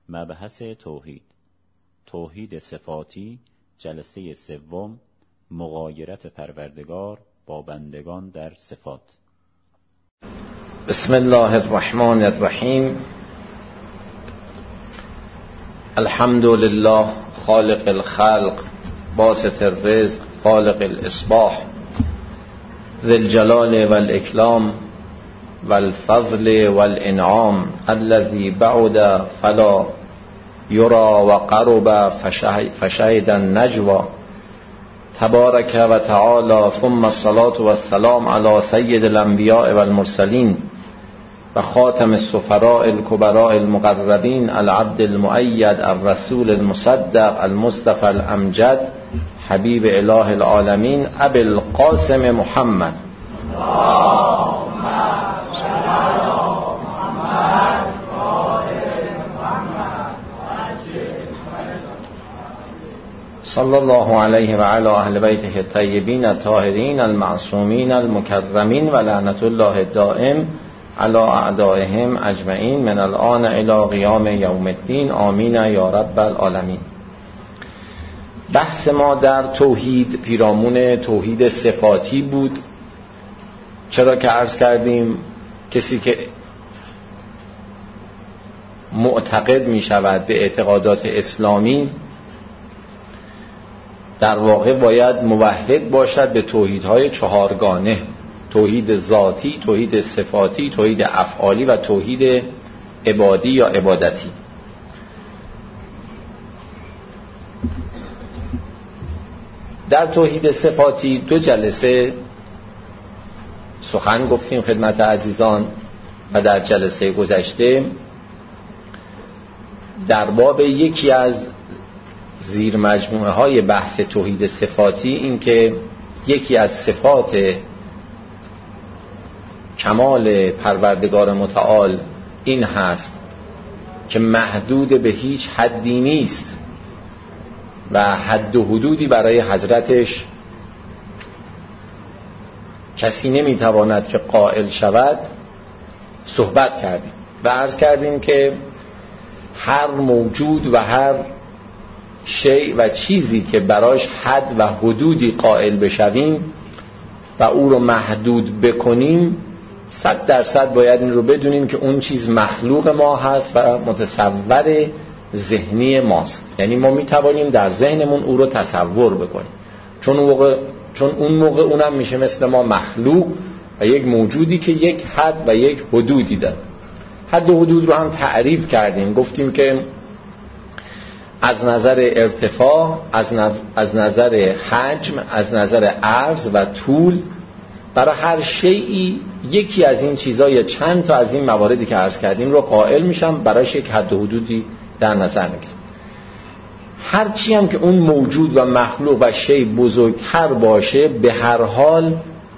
مبحث توحید صفاتی، جلسه سوم، مغایرت پروردگار با بندگان در صفات. بسم الله الرحمن الرحیم. الحمد لله خالق الخلق باسط الرزق خالق الاصباح ذی الجلال والاکرام والفضل والانعام الذي بعد فلا یرا و قرب فشهد النجوى تبارک و تعالی. ثم الصلاة والسلام علی سید الانبیاء والمرسلین و خاتم السفراء الكبراء المقربین العبد المؤید الرسول المصدق المصطفى الامجد حبیب اله العالمین ابی القاسم محمد. صلی الله علیه و علی اهل بیته الطیبین الطاهرین المعصومین المکرمین و لعنت الله الدائم علی اعدائهم اجمعین من الان الی قیام یوم الدین آمین یا رب العالمین. بحث ما در توحید پیرامون توحید صفاتی بود، چرا که عرض کردیم کسی که معتقد می شود به اعتقادات اسلامی در واقع باید موحد باشد به توحیدهای چهارگانه: توحید ذاتی، توحید صفاتی، توحید افعالی و توحید عبادی یا عبادتی. در توحید صفاتی 2 جلسه سخن گفتیم خدمت عزیزان و در جلسه گذشته در باب یکی از زیر مجموعه های بحث توحید صفاتی این که یکی از صفات کمال پروردگار متعال این هست که محدود به هیچ حدی نیست و حد و حدودی برای حضرتش کسی نمیتواند که قائل شود. صحبت کردیم و عرض کردیم که هر موجود و هر شیء و چیزی که براش حد و حدودی قائل بشویم و او رو محدود بکنیم 100% باید این رو بدونیم که اون چیز مخلوق ما هست و متصور ذهنی ماست. یعنی ما میتوانیم در ذهنمون او رو تصور بکنیم، چون اون موقع اونم میشه مثل ما مخلوق و یک موجودی که یک حد و یک حدودی داره. حد و حدود رو هم تعریف کردیم، گفتیم که از نظر ارتفاع، از نظر حجم، از نظر عرض و طول، برای هر شیئی یکی از این چیزا یا چند تا از این مواردی که عرض کردیم رو قائل میشم، برایش یک حد و حدودی در نظر میگیرم. هر چی هم که اون موجود و مخلوق و شیء بزرگتر باشه، به هر حال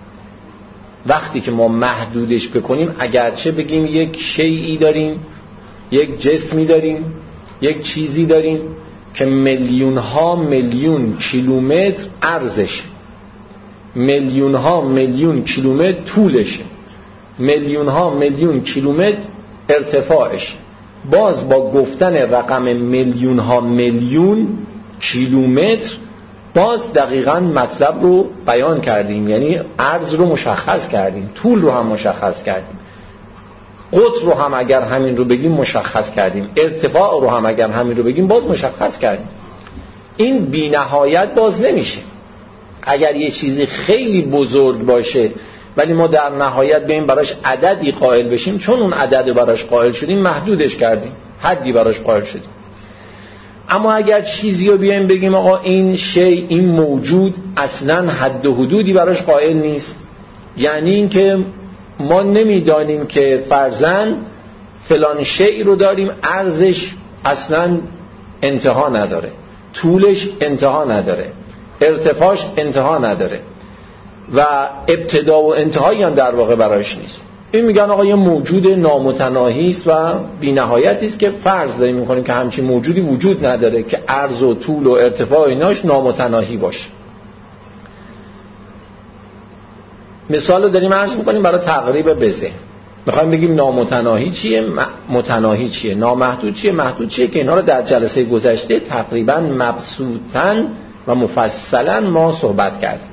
وقتی که ما محدودش بکنیم، اگرچه بگیم یک شیئی داریم، یک جسمی داریم، یک چیزی داریم که میلیون ها میلیون کیلومتر عرضشه، میلیون ها میلیون کیلومتر طولشه، میلیون ها میلیون کیلومتر ارتفاعشه، باز با گفتن رقم میلیون ها میلیون کیلومتر باز دقیقاً مطلب رو بیان کردیم. یعنی عرض رو مشخص کردیم، طول رو هم مشخص کردیم، قطر رو هم اگر همین رو بگیم مشخص کردیم، ارتفاع رو هم اگر همین رو بگیم باز مشخص کردیم. این بی نهایت باز نمیشه. اگر یه چیزی خیلی بزرگ باشه ولی ما در نهایت به این براش عددی قائل بشیم، چون اون عدد رو براش قائل شدیم محدودش کردیم، حدی براش قائل شدیم. اما اگر چیزی رو بیایم بگیم آقا این شی، این موجود اصلا حد و حدودی براش قائل نیست، یعنی این که ما نمیدانیم که فرضاً فلان شیء رو داریم عرضش اصلا انتها نداره، طولش انتها نداره، ارتفاعش انتها نداره و ابتدا و انتهایی هم در واقع براش نیست. این میگن آقا یه موجود نامتناهی است و بی نهایتی است که فرض داریم میکنیم که همچین موجودی وجود نداره که عرض و طول و ارتفاع ایناش نامتناهی باشه. مثال رو داریم عرض میکنیم برای تقریب به ذهن. میخوایم بگیم نامتناهی چیه، متناهی چیه، نامحدود چیه، محدود چیه، که اینا رو در جلسه گذشته تقریبا مبسوطاً و مفصلاً ما صحبت کردیم.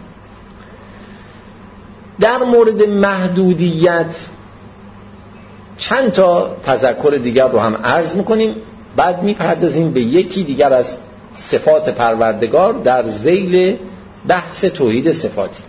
در مورد محدودیت چند تا تذکر دیگر رو هم عرض میکنیم، بعد میپردازیم به یکی دیگر از صفات پروردگار در ذیل بحث توحید صفاتی.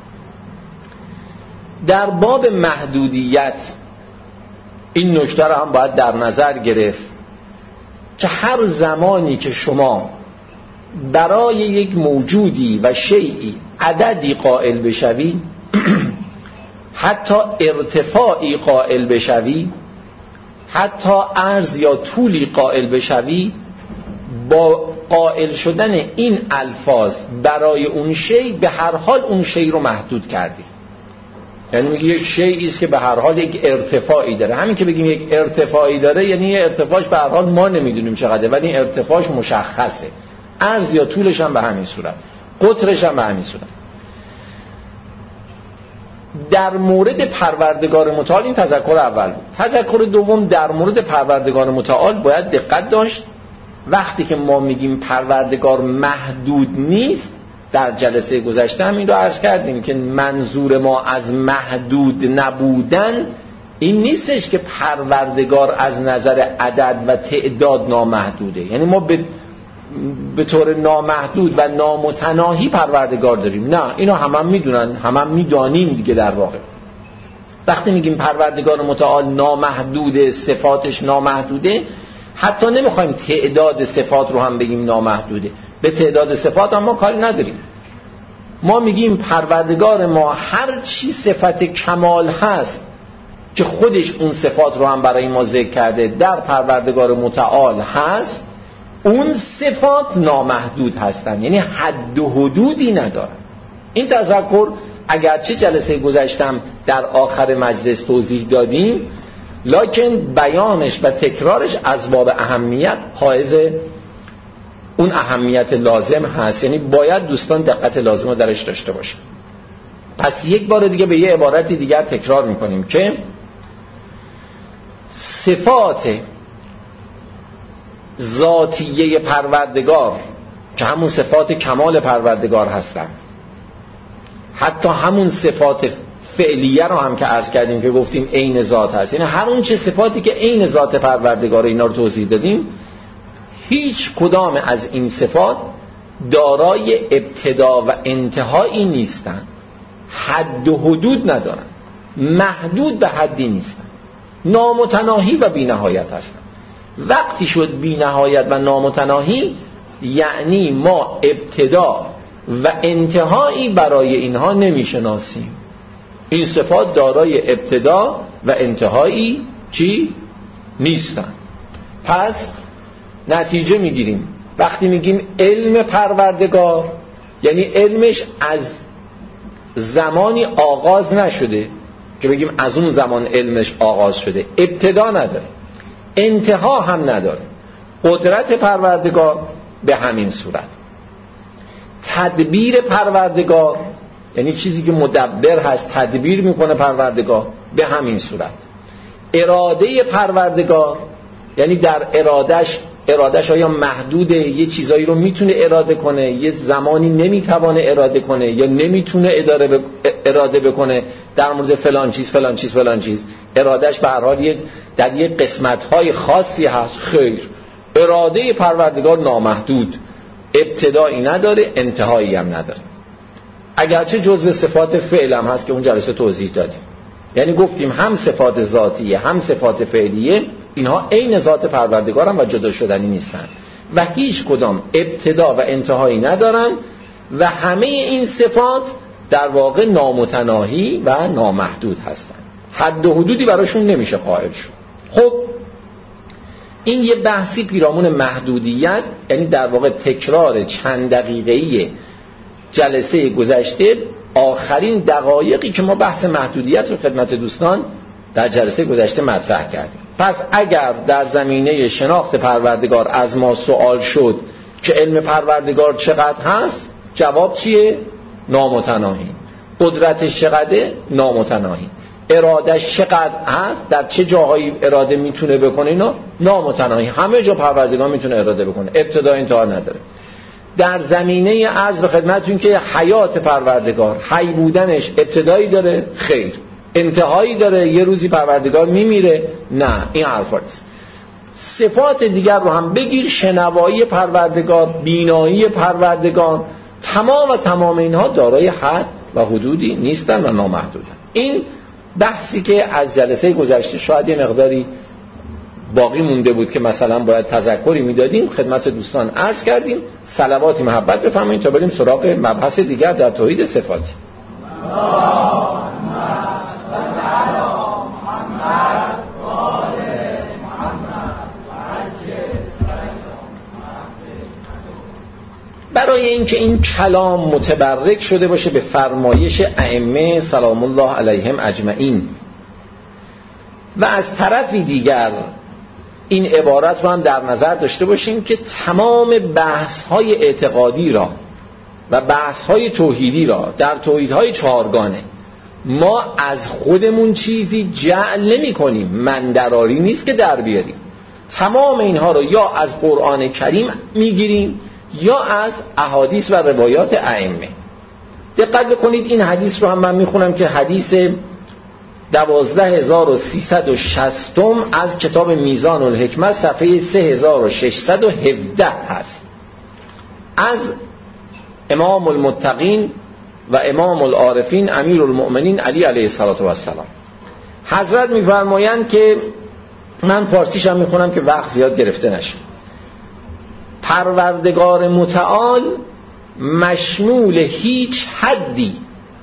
در باب محدودیت این نکته رو هم باید در نظر گرفت که هر زمانی که شما برای یک موجودی و شیئی عددی قائل بشوی، حتی ارتفاعی قائل بشوی، حتی عرض یا طولی قائل بشوی، با قائل شدن این الفاظ برای اون شیء به هر حال اون شیء رو محدود کردی. یعنی میگه یک شیئی است که به هر حال یک ارتفاعی داره. همین که بگیم یک ارتفاعی داره یعنی ارتفاعش به هر حال ما نمیدونیم چقدره، ولی این ارتفاعش مشخصه. عرض یا طولش هم به همین صورت، قطرش هم به همین صورت. در مورد پروردگار متعال این تذکر اول بود. تذکر دوم در مورد پروردگار متعال باید دقت داشت. وقتی که ما میگیم پروردگار محدود نیست، در جلسه گذشته هم این رو عرض کردیم که منظور ما از محدود نبودن این نیستش که پروردگار از نظر عدد و تعداد نامحدوده. یعنی ما به طور نامحدود و نامتناهی پروردگار داریم، نه، اینو هم میدونن، هم میدانیم دیگه. در واقع وقتی میگیم پروردگار متعال نامحدوده، صفاتش نامحدوده، حتی نمیخوایم تعداد صفات رو هم بگیم نامحدوده. به تعداد صفات هم ما کاری نداریم. ما میگیم پروردگار ما هر چی صفت کمال هست که خودش اون صفات رو هم برای ما ذکر کرده در پروردگار متعال هست، اون صفات نامحدود هستن، یعنی حد و حدودی ندارن. این تذکر اگرچه جلسه گذشتم در آخر مجلس توضیح دادیم، لکن بیانش و تکرارش از باب اهمیت حائز اون اهمیت لازم هست. یعنی باید دوستان دقت لازم رو درش داشته باشن. پس یک بار دیگه به یه عبارتی دیگر تکرار میکنیم که صفات ذاتیه پروردگار که همون صفات کمال پروردگار هستن، حتی همون صفات فعلیه رو هم که عرض کردیم که گفتیم عین ذات هست، یعنی هر اون چه صفاتی که عین ذات پروردگار، اینا رو توضیح دادیم، هیچ کدام از این صفات دارای ابتدا و انتهایی نیستن، حد و حدود ندارن، محدود به حدی نیستن، نامتناهی و بی نهایت هستن. وقتی شد بی نهایت و نامتناهی، یعنی ما ابتدا و انتهایی برای اینها نمیشناسیم. این صفات دارای ابتدا و انتهایی نیستن. پس نتیجه میگیریم وقتی میگیم علم پروردگار، یعنی علمش از زمانی آغاز نشده که بگیم از اون زمان علمش آغاز شده، ابتدا نداره، انتها هم نداره. قدرت پروردگار به همین صورت. تدبیر پروردگار، یعنی چیزی که مدبر هست، تدبیر میکنه پروردگار، به همین صورت. اراده پروردگار، یعنی در ارادش آیا محدوده، یه چیزایی رو میتونه اراده کنه، یه زمانی نمیتوانه اراده کنه یا نمیتونه اراده بکنه در مورد فلان چیز فلان چیز فلان چیز. ارادش به هر حال در یه قسمت‌های خاصی هست. خیر، اراده پروردگار نامحدود، ابتدایی نداره، انتهایی هم نداره. اگرچه جزء صفات فعل هم هست که اون جلسه توضیح دادیم. یعنی گفتیم هم صفات ذاتیه هم صفات فعلیه، اینها عین ذات پروردگار هم و جدا شدنی نیستن و هیچ کدام ابتدا و انتهایی ندارن و همه این صفات در واقع نامتناهی و نامحدود هستن، حد و حدودی براشون نمیشه قائل شد. خب این یه بحثی پیرامون محدودیت، یعنی در واقع تکرار چند دقیقه‌ای جلسه گذشته، آخرین دقایقی که ما بحث محدودیت رو خدمت دوستان در جلسه گذشته مطرح کردیم. پس اگر در زمینه شناخت پروردگار از ما سوال شد که علم پروردگار چقدر هست، جواب چیه؟ نامتناهی. قدرتش چقدره؟ نامتناهی. ارادش چقدر هست، در چه جاهایی اراده میتونه بکنه، اینا نامتناهی، همه جا پروردگار میتونه اراده بکنه، ابتدا انتها نداره. در زمینه عرض به خدمتتون که حیات پروردگار، حی بودنش ابتدایی داره؟ خیر. انتهایی داره؟ یه روزی پروردگار میمیره؟ نه، این حرفا نیست. صفات دیگر رو هم بگیر، شنوایی پروردگار، بینایی پروردگار، تمام اینها دارای حد و حدودی نیستن و نامحدودن. این بحثی که از جلسه گذشته شاید یه مقداری باقی مونده بود که مثلا باید تذکری میدادیم، خدمت دوستان عرض کردیم. صلواتی محبت بفرمایید تا بریم سراغ مبحث دیگر در توحید صفاتی. برای اینکه این کلام متبرک شده باشه به فرمایش ائمه سلام الله علیهم اجمعین و از طرفی دیگر این عبارت رو هم در نظر داشته باشیم که تمام بحث‌های اعتقادی را و بحث‌های توحیدی را در توحیدهای چهارگانه ما از خودمون چیزی جعل نمی کنیم، من دراری نیست که در بیاریم. تمام اینها رو یا از قرآن کریم میگیریم یا از احادیث و روایات ائمه. دقت بکنید این حدیث رو هم من میخونم که حدیث 12360 از کتاب میزان الحکمت صفحه 3617 هست، از امام المتقین و امام العارفین امیر المؤمنین علی علیه السلام. حضرت میفرمایند که من فارسیش هم میخونم که وقت زیاد گرفته نشه. پروردگار متعال مشمول هیچ حدی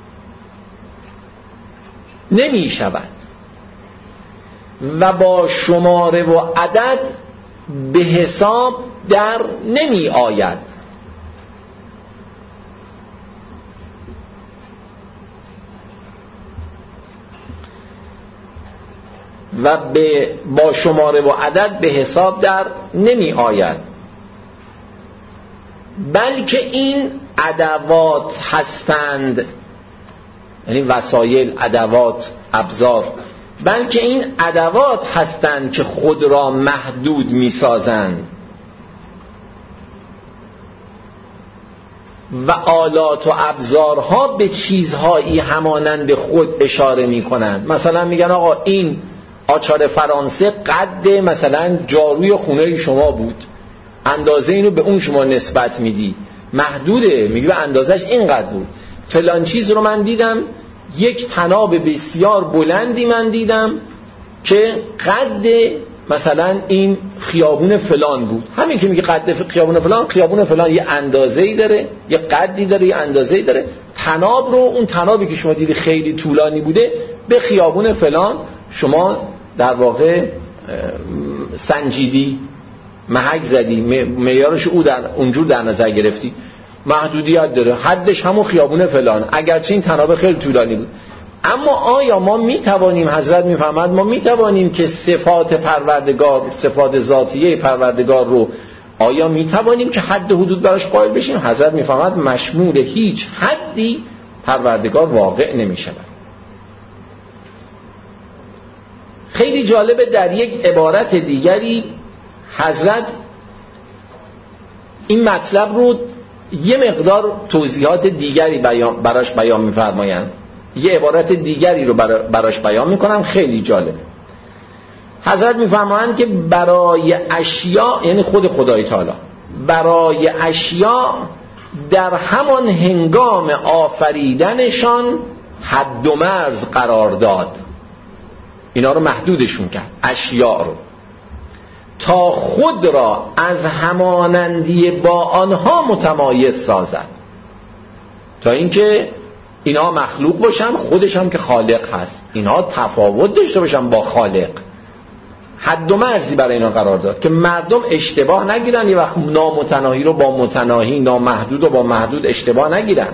نمی شود و با شماره و عدد به حساب در نمی آید. و با شماره و عدد به حساب در نمی آید، بلکه این ادوات هستند، یعنی وسایل، ادوات، ابزار، بلکه این ادوات هستند که خود را محدود می سازند و آلات و ابزارها به چیزهایی همانند خود اشاره می کنند. مثلا میگن آقا این آچار فرانسه قد مثلا جاروی خونه شما بود، اندازه اینو به اون شما نسبت میدی، محدوده، میگه به اندازش اینقدر بود. فلان چیز رو من دیدم، یک طناب بسیار بلندی من دیدم که قد مثلا این خیابون فلان بود. همین که میگه قد خیابون فلان یه اندازه‌ای داره، یه قدی داره، یه اندازه‌ای داره. طناب رو، اون طنابی که شما دیدی خیلی طولانی بوده، به خیابون فلان شما در واقع سنجیدی، محک زدی، معیارش اونجور در نظر گرفتی. محدودیت داره، حدش همون خیابون فلان، اگرچه این طناب خیلی طولانی بود. اما آیا ما میتوانیم، حضرت میفرماد ما میتوانیم که صفات پروردگار، صفات ذاتیه پروردگار رو آیا میتوانیم که حد حدود براش قائل بشیم؟ حضرت میفرماد مشمول هیچ حدی پروردگار واقع نمیشه. خیلی جالبه در یک عبارت دیگری حضرت این مطلب رو یه مقدار توضیحات دیگری براش بیان می‌فرمایند. یه عبارت دیگری رو براش بیان می‌کنم، خیلی جالبه. حضرت می‌فرمایند که برای اشیاء، یعنی خود خدای تعالی، برای اشیاء در همان هنگام آفریدنشان حد و مرز قرار داد. اینا رو محدودشون کرد، اشیاء رو، تا خود را از همانندی با آنها متمایز سازد، تا اینکه اینا مخلوق باشن، خودش هم که خالق هست، اینا تفاوت داشته باشن با خالق. حد و مرزی برای اینا قرار داد که مردم اشتباه نگیرن، یه وقت نامتناهی رو با متناهی، نامحدود رو با محدود اشتباه نگیرن.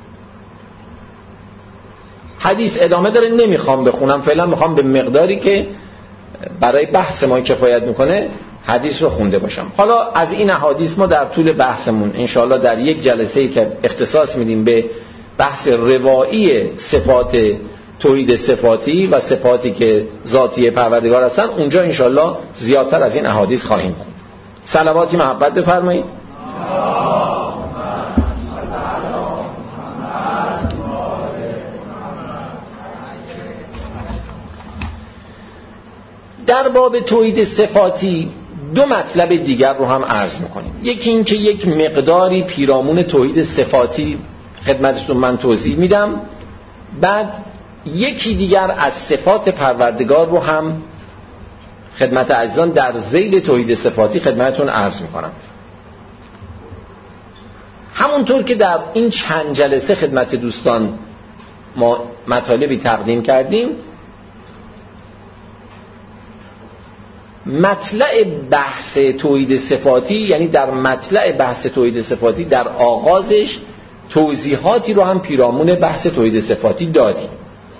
حدیث ادامه داره، نمیخوام بخونم فعلا، میخوام به مقداری که برای بحث ما کفایت میکنه حدیث رو خونده باشم. حالا از این احادیث ما در طول بحثمون انشاءالله در یک جلسه‌ای که اختصاص میدیم به بحث روایی صفات توحید صفاتی و صفاتی که ذاتی پروردگار هستن، اونجا انشالله زیادتر از این احادیث خواهیم خوند. صلواتی محبت بفرمایید. در باب توحید صفاتی دو مطلب دیگر رو هم عرض میکنیم. یکی این که یک مقداری پیرامون توحید صفاتی خدمتتون من توضیح میدم، بعد یکی دیگر از صفات پروردگار رو هم خدمت عزیزان در ذیل توحید صفاتی خدمتتون عرض میکنم. همونطور که در این چند جلسه خدمت دوستان ما مطالبی تقدیم کردیم، مطلع بحث توحید صفاتی، یعنی در مطلع بحث توحید صفاتی در آغازش توضیحاتی رو هم پیرامون بحث توحید صفاتی دادیم.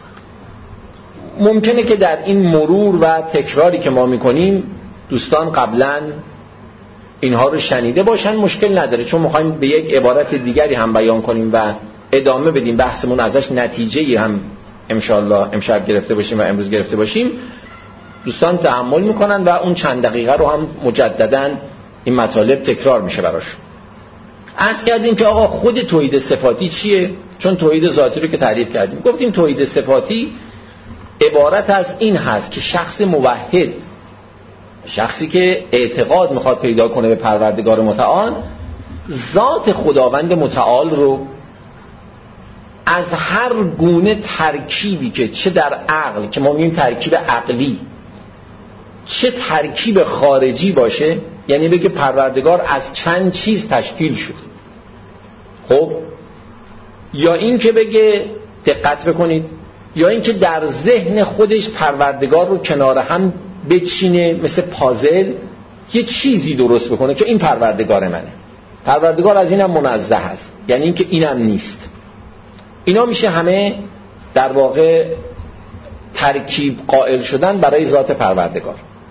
ممکنه که در این مرور و تکراری که ما میکنیم دوستان قبلا اینها رو شنیده باشن، مشکل نداره، چون میخوایم به یک عبارت دیگری هم بیان کنیم و ادامه بدیم بحثمون، ازش نتیجه‌ای هم انشالله امشب گرفته باشیم و امروز گرفته باشیم. دوستان تحمل میکنن و اون چند دقیقه رو هم مجددا این مطالب تکرار میشه براشون. عرض کردیم که آقا خود توحید صفاتی چیه؟ چون توحید ذاتی رو که تعریف کردیم گفتیم توحید صفاتی عبارت از این هست که شخص موحد، شخصی که اعتقاد میخواد پیدا کنه به پروردگار متعال، ذات خداوند متعال رو از هر گونه ترکیبی که چه در عقل، که ما میگیم ترکیب عقلی، چه ترکیب خارجی باشه، یعنی بگه پروردگار از چند چیز تشکیل شده، خب، یا این که بگه دقت بکنید، یا این که در ذهن خودش پروردگار رو کنار هم بچینه مثل پازل یه چیزی درست بکنه که این پروردگار منه، پروردگار از اینم منزه هست، یعنی این که اینم نیست. اینا میشه همه در واقع ترکیب قائل شدن برای ذات پروردگار.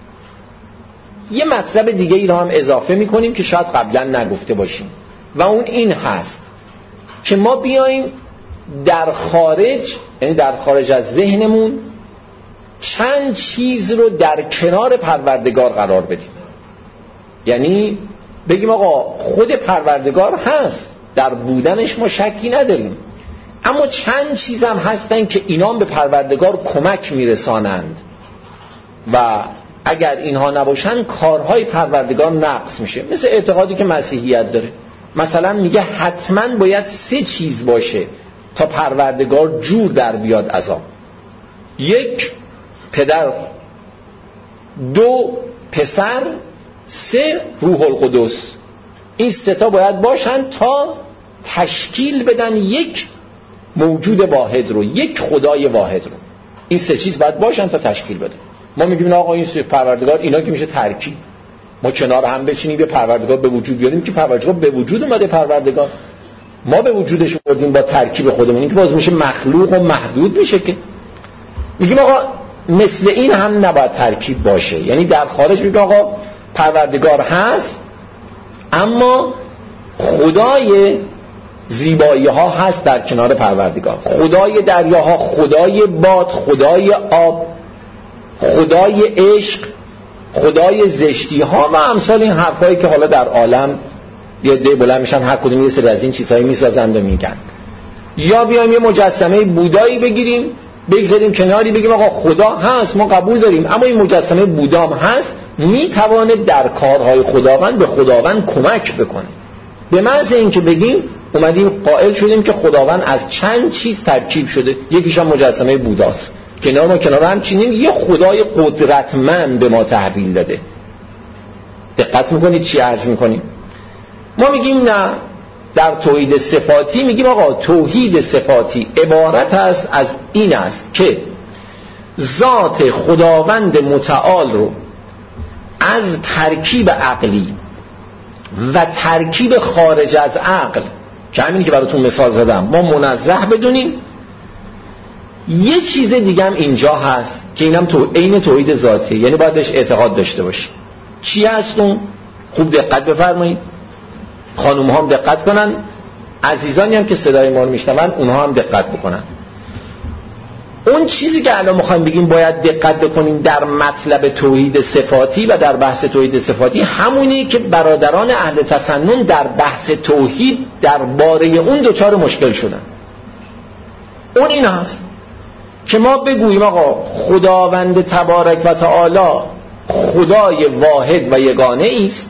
یه مطلب دیگه ای رو هم اضافه میکنیم که شاید قبلا نگفته باشیم و اون این هست که ما بیاییم در خارج، یعنی در خارج از ذهنمون، چند چیز رو در کنار پروردگار قرار بدیم. یعنی بگیم آقا خود پروردگار هست، در بودنش ما شکی نداریم، اما چند چیز هم هستن که اینا به پروردگار کمک میرسانند و اگر اینها نباشن کارهای پروردگار نقص میشه. مثل اعتقادی که مسیحیت داره، مثلا میگه حتما باید 3 چیز باشه تا پروردگار جور در بیاد از آن: 1 پدر، 2 پسر، 3 روح القدس. این 3 تا باید باشن تا تشکیل بدن یک موجود واحد رو، یک خدای واحد رو. این 3 چیز باید باشن تا تشکیل بده. ما میگیم آقا این پروردگار، اینا که میشه ترکیب، ما کنار هم بچینیم یه پروردگار به وجود بیاریم که پروردگار به وجود اومده، پروردگار ما به وجودش آوردیم با ترکیب خودمون، این که باز میشه مخلوق و محدود میشه. که میگیم آقا مثل این هم نباید ترکیب باشه، یعنی در خارج میگیم آقا پروردگار هست اما خدای زیبایی ها هست در کنار پروردگار، خدای دریاها، خدای باد، خدای آب، خدای عشق، خدای زشتی ها و امثال این حرفایی که حالا در عالم یه ده بلند میشن هر کدوم یه سری از این چیزهایی میسازند و میگن. یا بیایم یه مجسمه بودایی بگیریم بگذاریم کناری بگیم آقا خدا هست، ما قبول داریم، اما این مجسمه بودام هست، میتوانه در کارهای خداوند به خداوند کمک بکنه. به محض اینکه بگیم اومدیم قائل شدیم که خداوند از چند چیز ترکیب شده، یکیش هم مجسمه بوداست، کنار ما کنار هم چینیم یه خدای قدرتمند به ما تحویل داده. دقت میکنید چی عرض میکنیم؟ ما میگیم نه، در توحید صفاتی میگیم آقا توحید صفاتی عبارت است از این است که ذات خداوند متعال رو از ترکیب عقلی و ترکیب خارج از عقل، که همینی که براتون مثال زدم، ما منزه بدونیم. یه چیز دیگه هم اینجا هست که اینم عین توحید ذاتی، یعنی باید بهش اعتقاد داشته باشی. چی هست اون؟ خوب دقت بفرمایید، خانوم ها هم دقت کنن، عزیزانی هم که صدای ما رو میشنون اونها هم دقت بکنن. اون چیزی که الان میخوایم بگیم باید دقت بکنیم در مطلب توحید صفاتی و در بحث توحید صفاتی، همونی که برادران اهل تسنن در بحث توحید درباره اون دوچار مشکل شدن. اون این هست که ما بگوییم آقا خداوند تبارک و تعالی خدای واحد و یگانه است،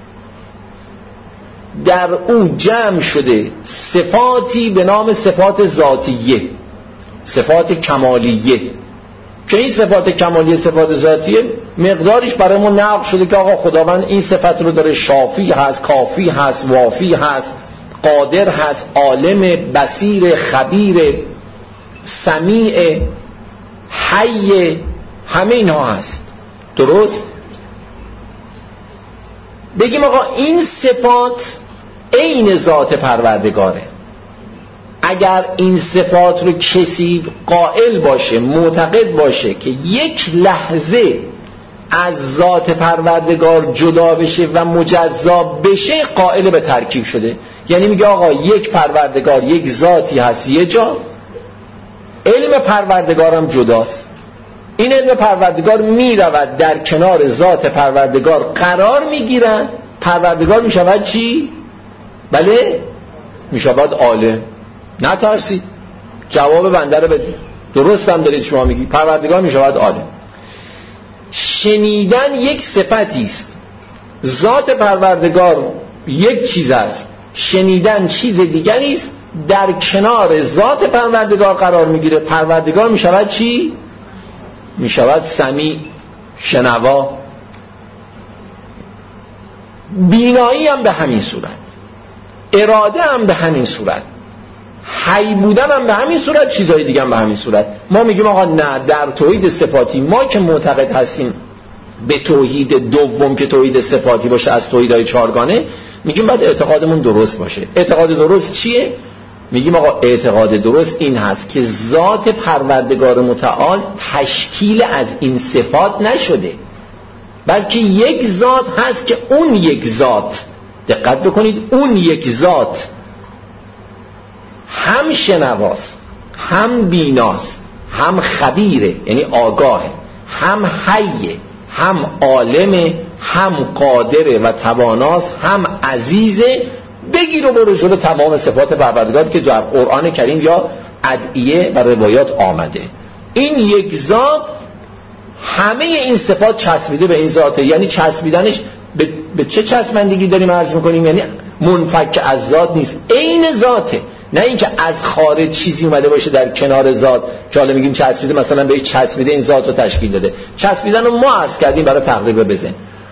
در او جمع شده صفاتی به نام صفات ذاتیه، صفات کمالیه، که این صفات کمالیه صفات ذاتیه مقدارش برای ما نقل شده که آقا خداوند این صفت رو داره، شافی هست، کافی هست، وافی هست، قادر هست، عالم، بصیر، خبیر، سمیع، حی، همه اینها هست. درست؟ بگیم آقا این صفات عین ذات پروردگاره. اگر این صفات رو کسی قائل باشه، معتقد باشه که یک لحظه از ذات پروردگار جدا بشه و مجزا بشه، قائل به ترکیب شده. یعنی میگه آقا یک پروردگار، یک ذاتی هست یه جا، علم پروردگارم جداست. این علم پروردگار میرود در کنار ذات پروردگار قرار میگیرن، پروردگار میشود چی؟ بله، میشود عالم. نترسید، جواب بنده رو بدید. درست هم دارید شما میگی، پروردگار میشود عالم. شنیدن یک صفتی است، ذات پروردگار یک چیز است، شنیدن چیز دیگری است، در کنار ذات پروردگار قرار میگیره. پروردگار میشود چی؟ میشود سمیع، شنوا. بینایی هم به همین صورت، اراده هم به همین صورت، حی بودن هم به همین صورت، چیزهای دیگه هم به همین صورت. ما میگیم آقا نه، در توحید صفاتی ما که معتقد هستیم به توحید دوم که توحید صفاتی باشه از توحیدهای چهارگانه، میگیم باید اعتقادمون درست باشه. اعتقاد درست چیه؟ میگیم آقا اعتقاد درست این هست که ذات پروردگار متعال تشکیل از این صفات نشده، بلکه یک ذات هست که اون یک ذات، دقت بکنید، اون یک ذات هم شنواست، هم بیناست، هم خبیره یعنی آگاهه، هم حیه، هم عالمه، هم قادره و تواناست، هم عزیزه. بگیر و برو جلو تمام صفات پروردگار که در قرآن کریم یا ادعیه و روایات آمده. این یک ذات همه این صفات چسبیده به این ذاته. یعنی چسبیدنش به چه چسبندگی داریم عرض میکنیم؟ یعنی منفک از ذات نیست، عین ذاته، نه اینکه از خارج چیزی اومده باشه در کنار ذات که حالا میگیم چسبیده، مثلا بهش چسبیده این ذات رو تشکیل داده. چسبیدن رو ما عرض کردیم برای تقریب بزن.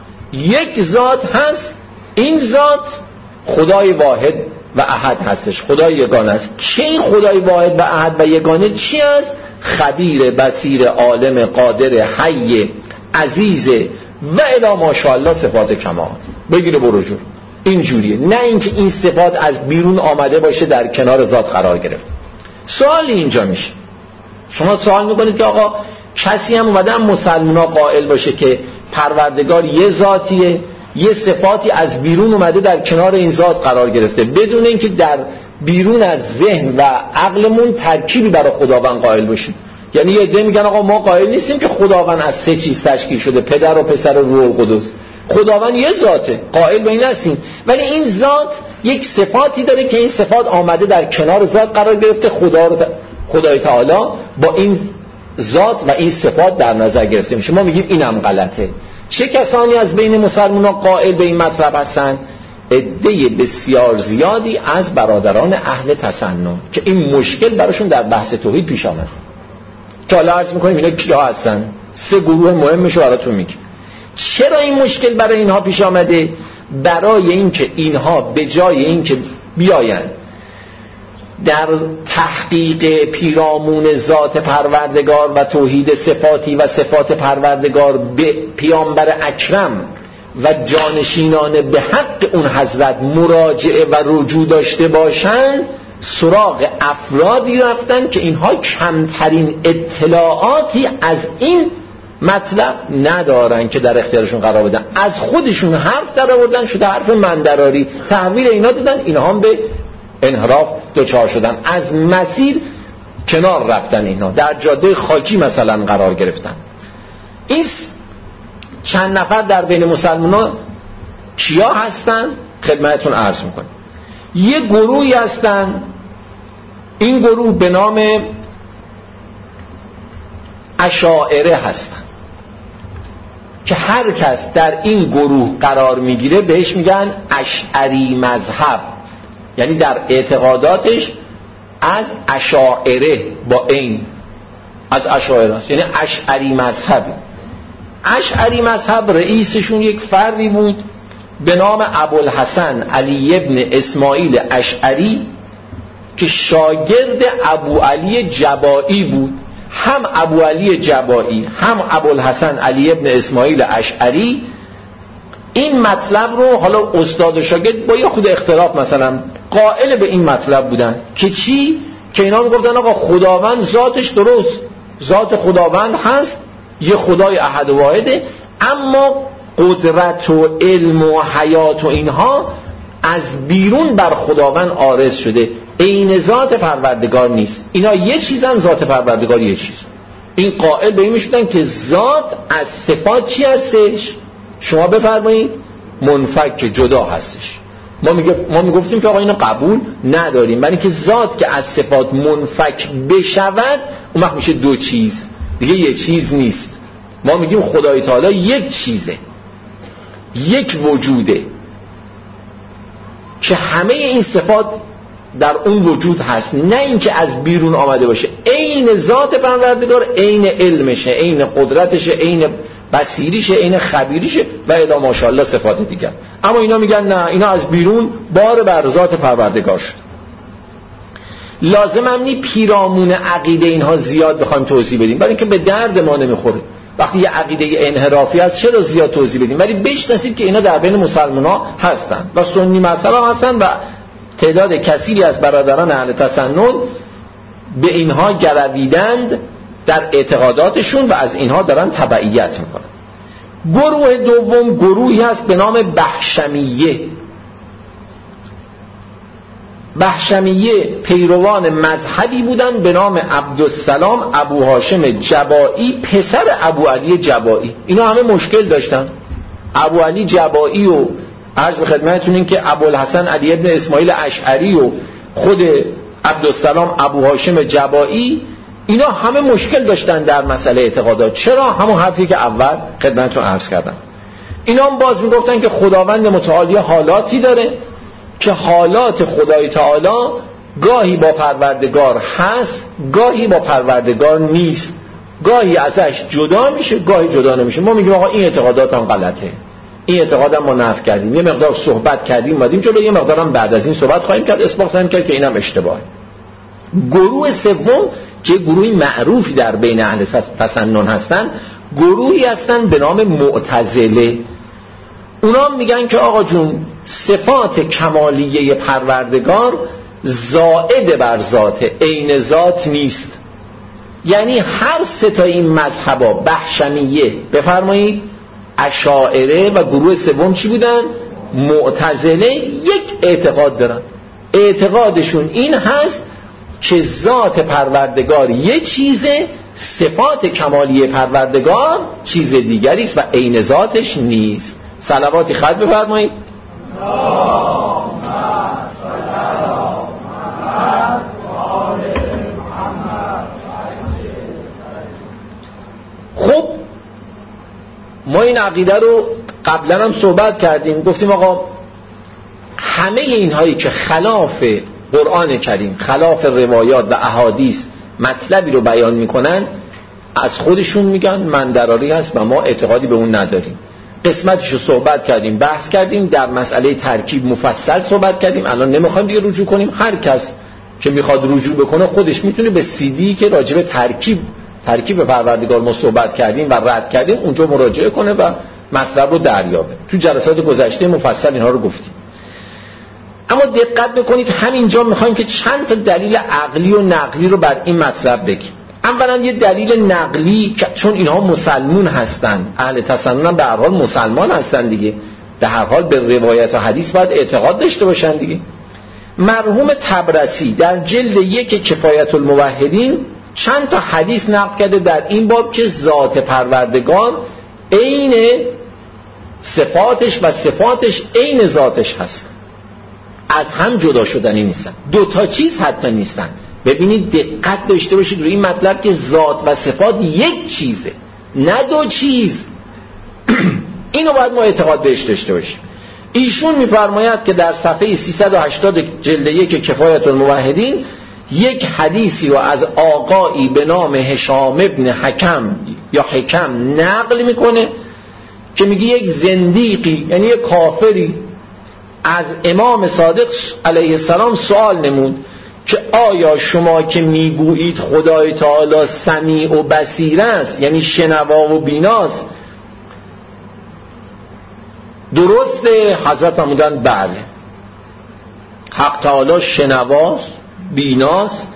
یک ذات هست، این ذات خدای واحد و احد هستش، خدای یگانه است. کی خدای واحد و احد و یگانه چی است؟ خبیر، بصیر، عالم، قادر، حی، عزیز و الی ماشاءالله صفات کمال. بگیره برو جور. این جوریه، نه اینکه این صفات از بیرون آمده باشه در کنار ذات قرار گرفت. سوال اینجا میشه، شما سوال میکنید که آقا کسی هم اومده مسلمانا قائل باشه که پروردگار یه ذاتیه، یه صفاتی از بیرون اومده در کنار این ذات قرار گرفته، بدون اینکه در بیرون از ذهن و عقلمون ترکیبی برای خداوند قائل باشیم. یعنی یه عده میگن آقا ما قائل نیستیم که خداوند از سه چیز تشکیل شده، پدر و پسر و روح القدس. خداوند یه ذاته، قائل به این هستیم، ولی این ذات یک صفاتی داره که این صفات آمده در کنار ذات قرار گرفته. خدای تعالی با این ذات و این صفات در نظر گرفته میشه. ما میگیم اینم غلطه. چه کسانی از بین مسلمانان قائل به این مطلب هستن؟ عده بسیار زیادی از برادران اهل تسنن که این مشکل براشون در بحث توحید پیش آمد. که حالا عرض میکنیم اینا کیا هستن؟ سه گروه مهمشو براتون میگم. چرا این مشکل برای اینها پیش آمده؟ برای اینکه اینها به جای اینکه بیاین در تحقیق پیرامون ذات پروردگار و توحید صفاتی و صفات پروردگار به پیامبر اکرم و جانشینان به حق اون حضرت مراجعه و رجوع داشته باشند، سراغ افرادی رفتن که اینها کمترین اطلاعاتی از این مطلب ندارن که در اختیارشون قرار بدن. از خودشون حرف در آوردن، شده حرف مندراری، تحویل اینا دادن، اینها هم به انحراف دچار شدن، از مسیر کنار رفتن، اینا در جاده خاکی مثلا قرار گرفتن. این چند نفر در بین مسلمانان کیا هستن خدمتتون عرض میکنم. یه گروهی هستن، این گروه به نام اشاعره هستن که هر کس در این گروه قرار میگیره بهش میگن اشعری مذهب، یعنی در اعتقاداتش از اشاعره با این از اشاعره است، یعنی اشعری مذهبی. اشعری مذهب رئیسشون یک فردی بود به نام ابوالحسن علی ابن اسماعیل اشعری که شاگرد ابو علی جبائی بود. هم ابو علی جبائی هم ابوالحسن علی ابن اسماعیل اشعری این مطلب رو، حالا استاد و شاگرد با یه خود اختلاف، مثلا قائل به این مطلب بودن که چی؟ که اینا میگفتن آقا خداوند ذاتش درست، ذات خداوند هست، یه خدای احد و واحده، اما قدرت و علم و حیات و اینها از بیرون بر خداوند عارض شده، عین ذات پروردگار نیست. اینا یه چیزن، ذات پروردگار یه چیز. این قائل به این میشدن که ذات از صفات چی هستش؟ شما بفرمایید منفک، جدا هستش. ما میگفتیم که آقا اینو قبول نداریم، برای اینکه ذات که از صفات منفک بشود اون وقت میشه دو چیز دیگه، یه چیز نیست. ما میگیم خدای تعالی یک چیزه، یک وجوده که همه این صفات در اون وجود هست، نه اینکه از بیرون آمده باشه. عین ذات پروردگار، عین علمشه، عین قدرتشه، عین بصیریشه، عین خبیریشه و الی ماشاءالله صفات دیگر. اما اینا میگن نه، اینا از بیرون بار بر ذات پروردگار شد. لازم هم نی پیرامون عقیده اینها زیاد بخوایم توضیح بدیم، برای اینکه به درد ما نمیخوره. وقتی یه عقیده انحرافی هست چرا زیاد توضیح بدیم؟ ولی بشناسید که اینا در بین مسلمان‌ها هستن و سنی مذهب هستن و تعداد کثیری از برادران اهل تسنن به اینها گرویدند در اعتقاداتشون و از اینها دارن تبعیت میکنن. گروه دوم گروهی هست به نام بهشمیه. بهشمیه پیروان مذهبی بودن به نام عبدالسلام ابو هاشم جبائی، پسر ابو علی جبائی. اینا همه مشکل داشتن. ابو علی جبائی و عرض به خدمتتون این که ابوالحسن علی ابن اسماعیل اشعری و خود عبدالسلام ابو هاشم جبائی، اینا همه مشکل داشتن در مسئله اعتقادات. چرا؟ همون حرفی که اول خدمتتون عرض کردم. اینا هم باز میگفتن که خداوند متعالی حالاتی داره که حالات خدای تعالی گاهی با پروردگار هست، گاهی با پروردگار نیست، گاهی ازش جدا میشه، گاهی جدا نمیشه. ما میگیم آقا این اعتقادات هم غلطه، این اعتقاد هم ما نفی کردیم، یه مقدار صحبت کردیم اومدیم جلو، یه مقدار هم بعد از این صحبت خواهیم کرد، اثبات خواهیم کرد که اینم اشتباهه. گروه سوم که گروهی معروفی در بین اهل تسنن هستن، گروهی هستن به نام معتزله. اونا میگن که آقا جون صفات کمالیه پروردگار زائد بر ذات، عین ذات نیست. یعنی هر سه تا این مذهبا، بهشمیه بفرمایید، اشاعره و گروه سوم چی بودن؟ معتزله، یک اعتقاد دارن. اعتقادشون این هست که ذات پروردگار یه چیزه، صفات کمالیه پروردگار چیز دیگری است و عین ذاتش نیست. صلواتی خط بفرمایید. خب ما این عقیده رو قبلا هم صحبت کردیم، گفتیم آقا همه اینهایی که خلاف قرآن کریم، خلاف روایات و احادیث مطلبی رو بیان میکنن، از خودشون میگن من دراری هست و ما اعتقادی به اون نداریم. قسمتش رو صحبت کردیم، بحث کردیم، در مسئله ترکیب مفصل صحبت کردیم. الان نمیخوایم دیگه رجوع کنیم، هر کس که میخواد رجوع بکنه خودش میتونه به CD که راجب ترکیب پروردگار ما صحبت کردیم و رد کردیم اونجا مراجعه کنه و مطلب رو دریابه. تو جلسات گذشته مفصل اینها رو گفتیم. اما دقت بکنید همینجا میخوایم که چند تا دلیل عقلی و نقلی رو بر این مطلب بگیم. اولا یه دلیل نقلی که چون اینها مسلمون هستن، اهل تسنن هم به هر حال مسلمان هستن دیگه، به هر حال به روایت و حدیث باید اعتقاد داشته باشن دیگه. مرحوم طبرسی در جلد 1 کفایت الموحدین چند تا حدیث نقل کرده در این باب که ذات پروردگار عین صفاتش و صفاتش عین ذاتش هست، از هم جدا شدنی نیستن، دو تا چیز حتی نیستن. ببینید دقت داشته باشید روی این مطلب که ذات و صفات یک چیزه، نه دو چیز. اینو باید ما اعتقاد بهش داشته باشیم. ایشون میفرماید که در صفحه 380 جلد 1 کفایت الموحدین یک حدیثی رو از آقایی به نام هشام ابن حکم یا حکم نقل میکنه که میگه یک زندیقی، یعنی یک کافری، از امام صادق علیه السلام سوال نمود که آیا شما که میگویید خدای تعالی سمیع و بصیر است، یعنی شنوا و بیناست، درسته؟ حضرت فرمودند بله، حق تعالی شنواست، بیناست.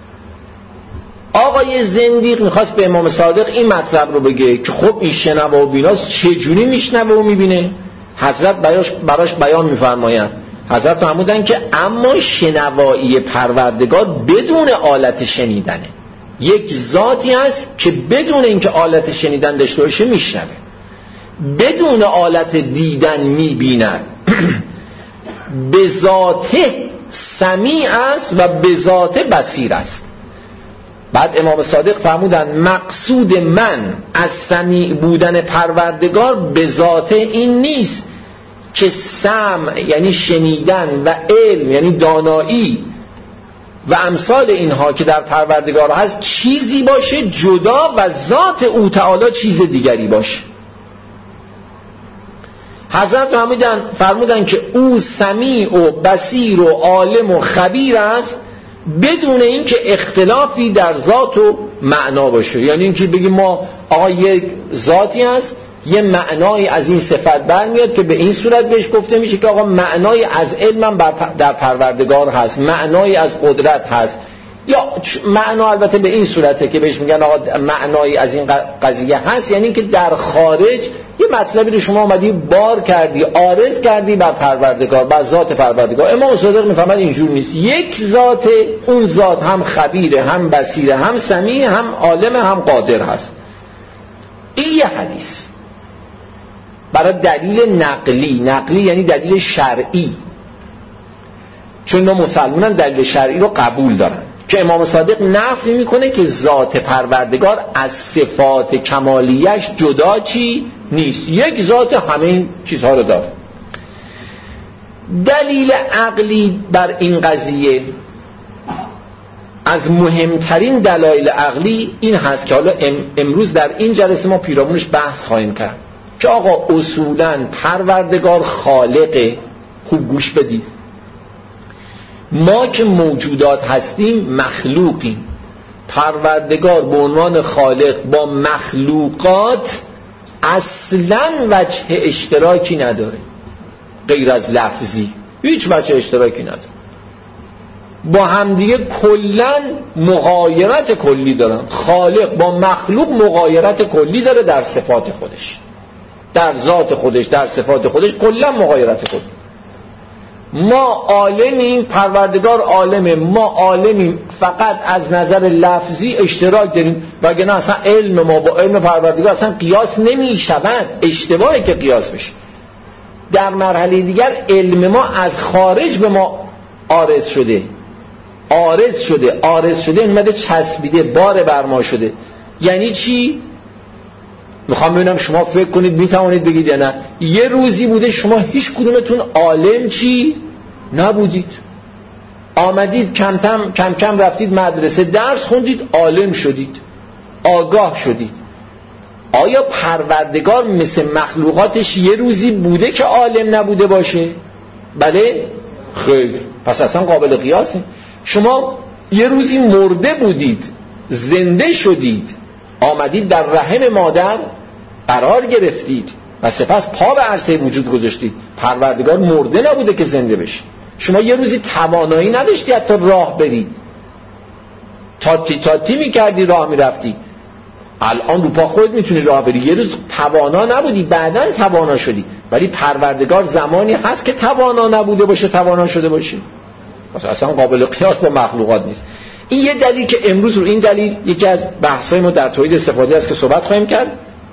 آقای زندیق میخواست به امام صادق این مطلب رو بگه که خب این شنوا و بیناست چجوری میشنوه و میبینه؟ حضرت براش بیان میفرمایند. حضرت فرمودند که اما شنوایی پروردگار بدون آلت شنیدنه، یک ذاتی هست که بدون اینکه آلت شنیدن داشته باشه میشنوه، بدون آلت دیدن میبیند. به ذاته سمیع است و به ذاته بصیر است. بعد امام صادق فرمودند مقصود من از سمیع بودن پروردگار به ذاته این نیست که سمع یعنی شنیدن و علم یعنی دانایی و امثال اینها که در پروردگار هست چیزی باشه جدا و ذات او تعالی چیز دیگری باشه. حضرت فرمودن که او سمیع و بصیر و عالم و خبیر است بدون اینکه اختلافی در ذات و معنا باشه. یعنی اینکه بگیم ما آقا یک ذاتی هست، یه معنایی از این صفت برمیاد که به این صورت بهش گفته میشه که آقا معنایی از علمم در پروردگار هست، معنایی از قدرت هست، یا معنا البته به این صورته که بهش میگن آقا معنایی از این قضیه هست، یعنی که در خارج یه مطلبی رو شما اومدی بار کردی، عارض کردی بر پروردگار، بر ذات پروردگار. امام صادق میفهمد اینجور نیست، یک ذاته، اون ذات هم خبیره، هم بصیره، هم سمیع، هم عالم، هم قادر هست. این یه حدیث برای دلیل نقلی یعنی دلیل شرعی، چون ما مسلمانان دلیل شرعی رو قبول دارن که امام صادق نفی میکنه که ذات پروردگار از صفات کمالیش جدا چی نیست، یک ذات همه این چیزها رو داره. دلیل عقلی بر این قضیه، از مهمترین دلایل عقلی این هست که حالا امروز در این جلسه ما پیرامونش بحث خواهیم کرد که آقا اصولاً پروردگار خالقه. خوب گوش بدید، ما که موجودات هستیم مخلوقیم، پروردگار به عنوان خالق با مخلوقات اصلاً وجه اشتراکی نداره غیر از لفظی، هیچ وجه اشتراکی نداره، با همدیگه کلاً مغایرت کلی دارن. خالق با مخلوق مغایرت کلی داره در صفات خودش، در ذات خودش، در صفات خودش کلاً مغایرت کلی. ما عالمیم، پروردگار عالمه، ما عالمیم، فقط از نظر لفظی اشتراک داریم، وگرنه اصلا علم ما با علم پروردگار اصلا قیاس نمی شود، اشتباهه که قیاس بشه. در مرحله دیگر علم ما از خارج به ما عارض شده اومده چسبیده، بار بر ما شده. یعنی چی؟ میخوام ببینم شما فکر کنید میتوانید بگید یا نه. یه روزی بوده شما هیچ کدومتون عالم چی نبودید، آمدید کم کم رفتید مدرسه، درس خوندید، عالم شدید، آگاه شدید. آیا پروردگار مثل مخلوقاتش یه روزی بوده که عالم نبوده باشه؟ بله؟ خیر. پس اصلا قابل قیاسه. شما یه روزی مرده بودید، زنده شدید، آمدید در رحم مادر قرار گرفتید و سپس پا به عرصه وجود گذاشتید. پروردگار مرده نبوده که زنده بشه. شما یه روزی توانایی نداشتی حتی راه بری، تاتی میکردی، راه میرفتی، الان رو پا خودت میتونی راه بری. یه روز توانا نبودی، بعداً توانا شدی. ولی پروردگار زمانی هست که توانا نبوده باشه، توانا شده باشه. اصلا قابل قیاس با مخلوقات نیست. این یه دلیل که امروز رو این دلیل یکی از بحث‌های ما در توحید صفاتی است که صحبت خواهیم کرد.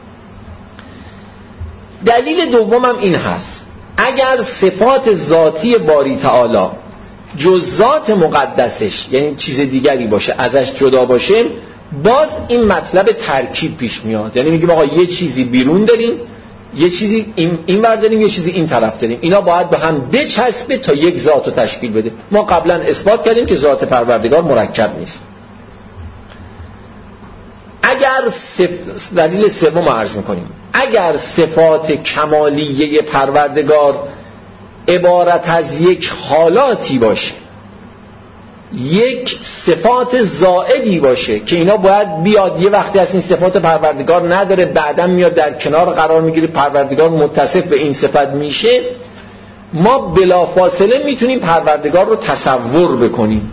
دلیل دومم این هست، اگر صفات ذاتی باری تعالی جز ذات مقدسش یعنی چیز دیگری باشه ازش جدا باشه، باز این مطلب ترکیب پیش میاد. یعنی میگیم آقا یه چیزی بیرون داریم، یه چیزی این ور داریم، یه چیزی این طرف داریم، اینا باید به هم بچسبه تا یک ذات رو تشکیل بده. ما قبلا اثبات کردیم که ذات پروردگار مرکب نیست. اگر دلیل سوم عرض میکنیم، اگر صفات کمالیه پروردگار عبارت از یک حالاتی باشه، یک صفات زائدی باشه که اینا باید بیاد یه وقتی از این صفات پروردگار نداره، بعدم میاد در کنار قرار میگیره، پروردگار متصف به این صفت میشه، ما بلافاصله میتونیم پروردگار رو تصور بکنیم.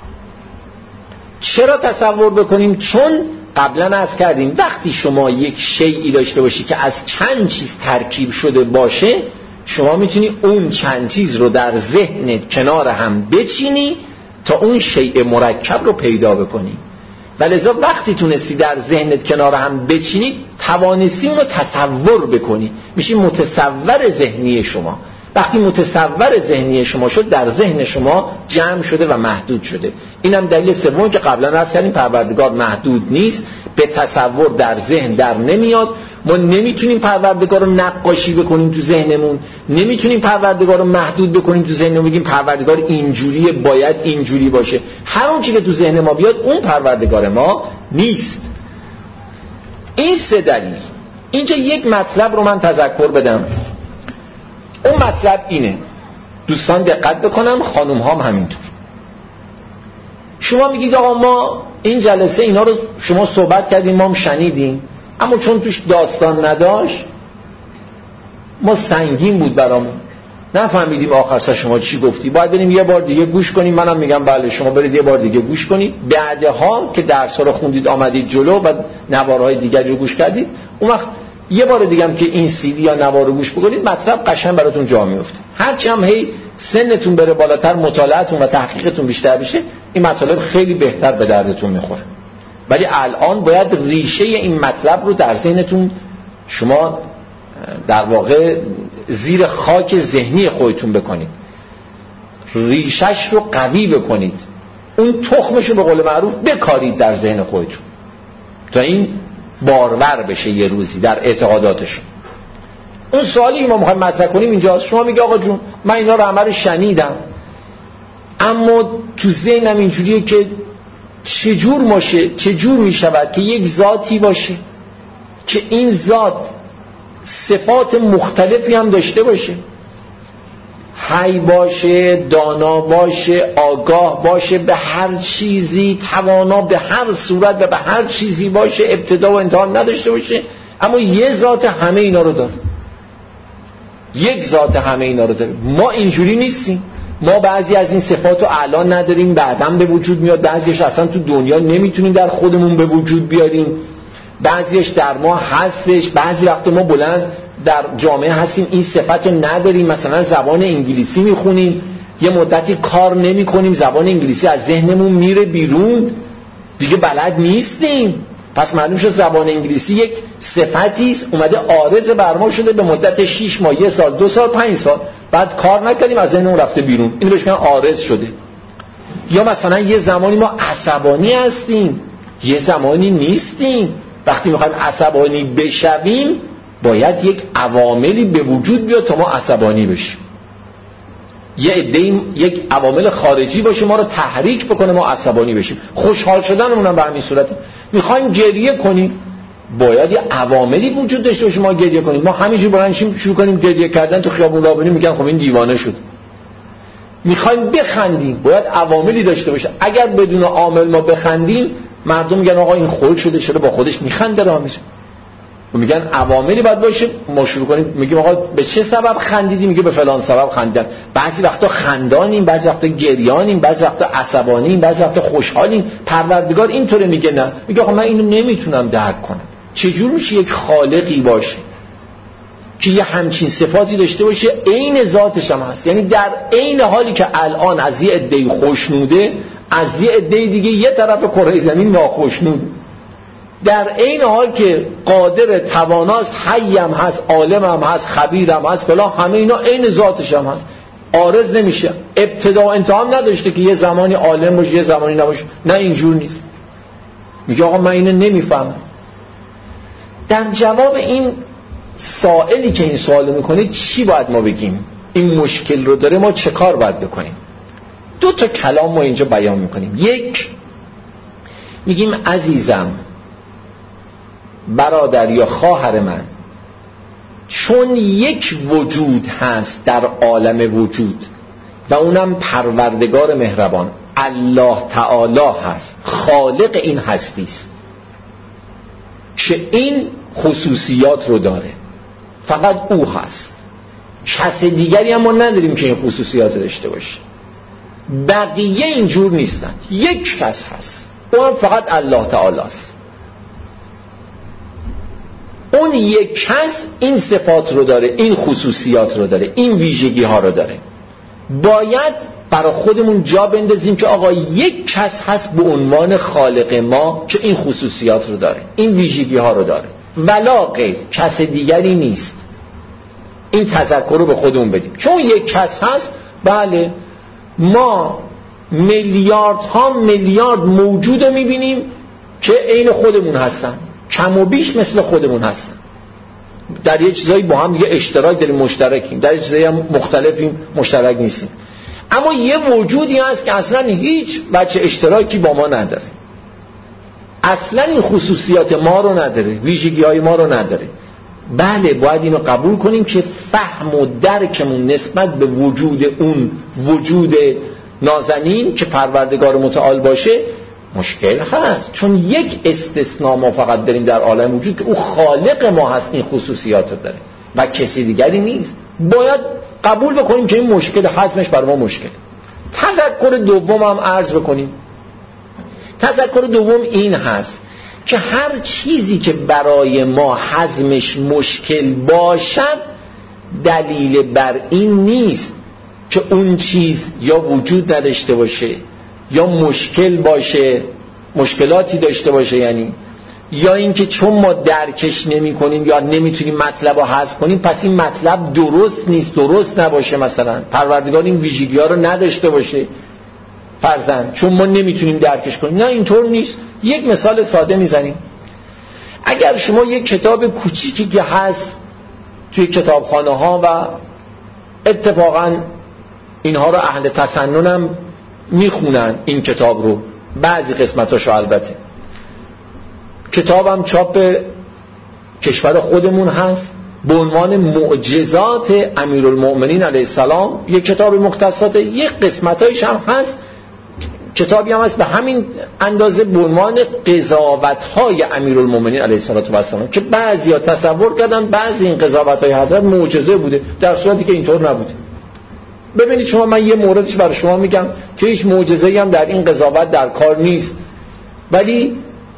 چرا تصور بکنیم؟ چون قبلا عرض کردیم وقتی شما یک شیئی داشته باشی که از چند چیز ترکیب شده باشه، شما میتونی اون چند چیز رو در ذهنت کنار هم بچینی تا اون شیء مرکب رو پیدا بکنی. ولذا وقتی تونستی در ذهنت کنار هم بچینی، توانستی اون رو تصور بکنی، میشی متصور ذهنی شما. وقتی متصور ذهنی شما شد، در ذهن شما جمع شده و محدود شده. اینم دلیل سوم که قبلا عرض کردیم پروردگار محدود نیست، به تصور در ذهن در نمیاد. ما نمیتونیم پروردگار رو نقاشی بکنیم تو ذهنمون، نمیتونیم پروردگار رو محدود بکنیم تو ذهنمون، بگیم پروردگار اینجوریه باید اینجوری باشه. هر اون چیزی که تو ذهن ما بیاد اون پروردگار ما نیست. این سه دلیل. اینجا یک مطلب رو من تذکر بدم. اون مطلب اینه، دوستان دقت بکنن، خانوم هم همینطور. شما میگید آقا ما این جلسه اینا رو شما صحبت کردیم، ما هم شنیدیم، اما چون توش داستان نداشت ما سنگین بود برامون، نفهمیدیم آخر سر شما چی گفتی، باید بریم یه بار دیگه گوش کنیم. منم میگم بله شما برید یه بار دیگه گوش کنید، بعدها که درس‌ها رو خوندید آمدید جلو و نوارهای دیگری رو گوش کردید، اون وقت یه بار دیگه هم که این سی دی یا نوار رو گوش بکنید مطلب قشنگ براتون جا میفته. هرچی هم هی سنتون بره بالاتر، مطالعه‌تون و تحقیقتون بیشتر بشه، این مطالب خیلی بهتر به دردتون میخوره. ولی الان باید ریشه این مطلب رو در ذهنتون شما در واقع زیر خاک ذهنی خودتون بکنید، ریشش رو قوی بکنید، اون تخمش رو به قول معروف بکارید در ذهن خودتون تا این بارور بشه یه روزی در اعتقاداتشون. اون سوالی ما میخوایم مطرح کنیم اینجاست. شما میگه آقا جون من اینا رو همه رو شنیدم، اما تو ذهنم اینجوریه که چجور میشود که یک ذاتی باشه که این ذات صفات مختلفی هم داشته باشه، حی باشه، دانا باشه، آگاه باشه، به هر چیزی توانا به هر صورت و به هر چیزی باشه، ابتدا و انتها نداشته باشه، اما یه ذات همه اینا رو داره، یک ذات همه اینا رو داره. ما اینجوری نیستیم. ما بعضی از این صفات رو الان نداریم، بعداً به وجود میاد، بعضیش اصلا تو دنیا نمیتونیم در خودمون به وجود بیاریم، بعضیش در ما هستش، بعضی وقت ما بلند در جامعه هستیم این صفت رو نداریم، مثلا زبان انگلیسی میخونیم، یه مدتی کار نمی کنیم، زبان انگلیسی از ذهنمون میره بیرون، دیگه بلد نیستیم. پس معلوم شد زبان انگلیسی یک صفتی است، اومده عارض بر ما شده به مدت 6 ماه، 1 سال، 2 سال، 5 سال، بعد کار نکردیم از ذهنمون رفته بیرون، اینو بهش میگن عارض شده. یا مثلا یه زمانی ما عصبانی هستیم، یه زمانی نیستیم. وقتی میخوایم عصبانی بشویم باید یک عواملی به وجود بیاد تا ما عصبانی بشیم، یه عده‌ای یک عوامل خارجی باشه ما رو تحریک بکنه ما عصبانی بشیم. خوشحال شدنمون هم به همین صورته. میخوایم گریه کنیم باید یه عواملی وجود داشته باشه ما گریه کنیم. ما همینجوری بلند شیم شروع کنیم گریه کردن تو خیابون راه بریم میگن خب این دیوانه شد. میخوایم بخندیم باید عواملی داشته باشه. اگر بدون عامل ما بخندیم مردم میگن آقا این خل شده چرا با خودش میخنده راه میره. میگن عواملی باید باشه. ما شروع کنیم میگیم آقا به چه سبب خندیدی؟ میگه به فلان سبب خندیدم. بعضی وقتا خندانیم، بعضی وقتا گریانیم، بعضی وقتا عصبانیم، بعضی وقتا خوشحالیم. پروردگار اینطوره میگه نه، میگه آقا من اینو نمیتونم درک کنم. چجور میشه یک خالقی باشه که یه همچین صفاتی داشته باشه عین ذاتش هم هست. یعنی در عین حالی که الان از یه عده‌ای خوشنوده، از یه عده دیگه یه طرف کره زمین ناخوشنود، در عین حال که قادر، تواناست، حی هم هست، عالم هم هست، خبیر هم هست، فلان، همه اینا عین ذاتش هم هست، عارض نمیشه. ابتدا و انتها هم نداشته که یه زمانی عالم باشه یه زمانی نباشه، نه اینجور نیست. میگه آقا من اینو نمیفهمم. در جواب این سائلی که این سوالو میکنه چی باید ما بگیم؟ این مشکل رو داره، ما چه کار باید بکنیم؟ 2 تا کلام ما اینجا بیان میکنیم. یک، میگیم عزیزم، برادر یا خواهر من، چون یک وجود هست در عالم وجود و اونم پروردگار مهربان الله تعالی هست، خالق این هستی است که این خصوصیات رو داره، فقط او هست، کس دیگری هم ما نداریم که این خصوصیات رو داشته باشه. بقیه اینجور نیستن، یک کس هست، اون فقط الله تعالی است. اون یک کس این صفات رو داره، این خصوصیات رو داره، این ویژگی ها رو داره. باید برای خودمون جا بندازیم که آقا یک کس هست به عنوان خالق ما که این خصوصیات رو داره، این ویژگی ها رو داره، ولا غیر، کس دیگری نیست. این تذکر رو به خودمون بدیم. چون یک کس هست، بله، ما میلیاردها میلیارد موجود رو میبینیم که عین خودمون هستن، کم و بیش مثل خودمون هستن، در یه چیزایی با هم دیگه اشتراک داریم، مشترکیم، در یه چیزایی هم مختلفیم، مشترک نیستیم. اما یه وجودی هست که اصلا هیچ بچه اشتراکی با ما نداره، اصلا این خصوصیات ما رو نداره، ویژگی های ما رو نداره. بله، باید اینو قبول کنیم که فهم و درکمون نسبت به وجود اون وجود نازنین که پروردگار متعال باشه مشکل هست، چون یک استثناء ما فقط داریم در عالم وجود که او خالق ما هست، این خصوصیات رو داره و کسی دیگری نیست. باید قبول بکنیم که این مشکل، حزمش بر ما مشکل. تذکر دوم هم عرض بکنیم. تذکر دوم این هست که هر چیزی که برای ما حزمش مشکل باشد دلیل بر این نیست که اون چیز یا وجود نداشته باشه یا مشکل باشه، مشکلاتی داشته باشه، یعنی یا اینکه چون ما درکش نمی کنیم یا نمیتونیم مطلب رو حذف کنیم پس این مطلب درست نیست، درست نباشه. مثلا پروردگار این ویژگی ها رو نداشته باشه فرضاً چون ما نمیتونیم درکش کنیم. نه، اینطور نیست. یک مثال ساده میزنیم. اگر شما یک کتاب کوچیکی که هست توی کتابخانه ها و اتفاقاً اینها رو اهل تسنن هم میخونن، این کتاب رو، بعضی قسمتاشو، البته کتابم چاپ کشور خودمون هست به عنوان معجزات امیرالمؤمنین علیه السلام، یک کتاب مختصات، یک قسمتایش هم هست کتابی هم هست به همین اندازه به عنوان قضاوت‌های امیرالمؤمنین علیه السلام که بعضیا تصور کردن بعضی این قضاوت‌های حضرت معجزه بوده، در صورتی که اینطور نبوده. ببینید شما، من یه موردش برای شما میگم که هیچ معجزه‌ای هم در این قضاوت در کار نیست، ولی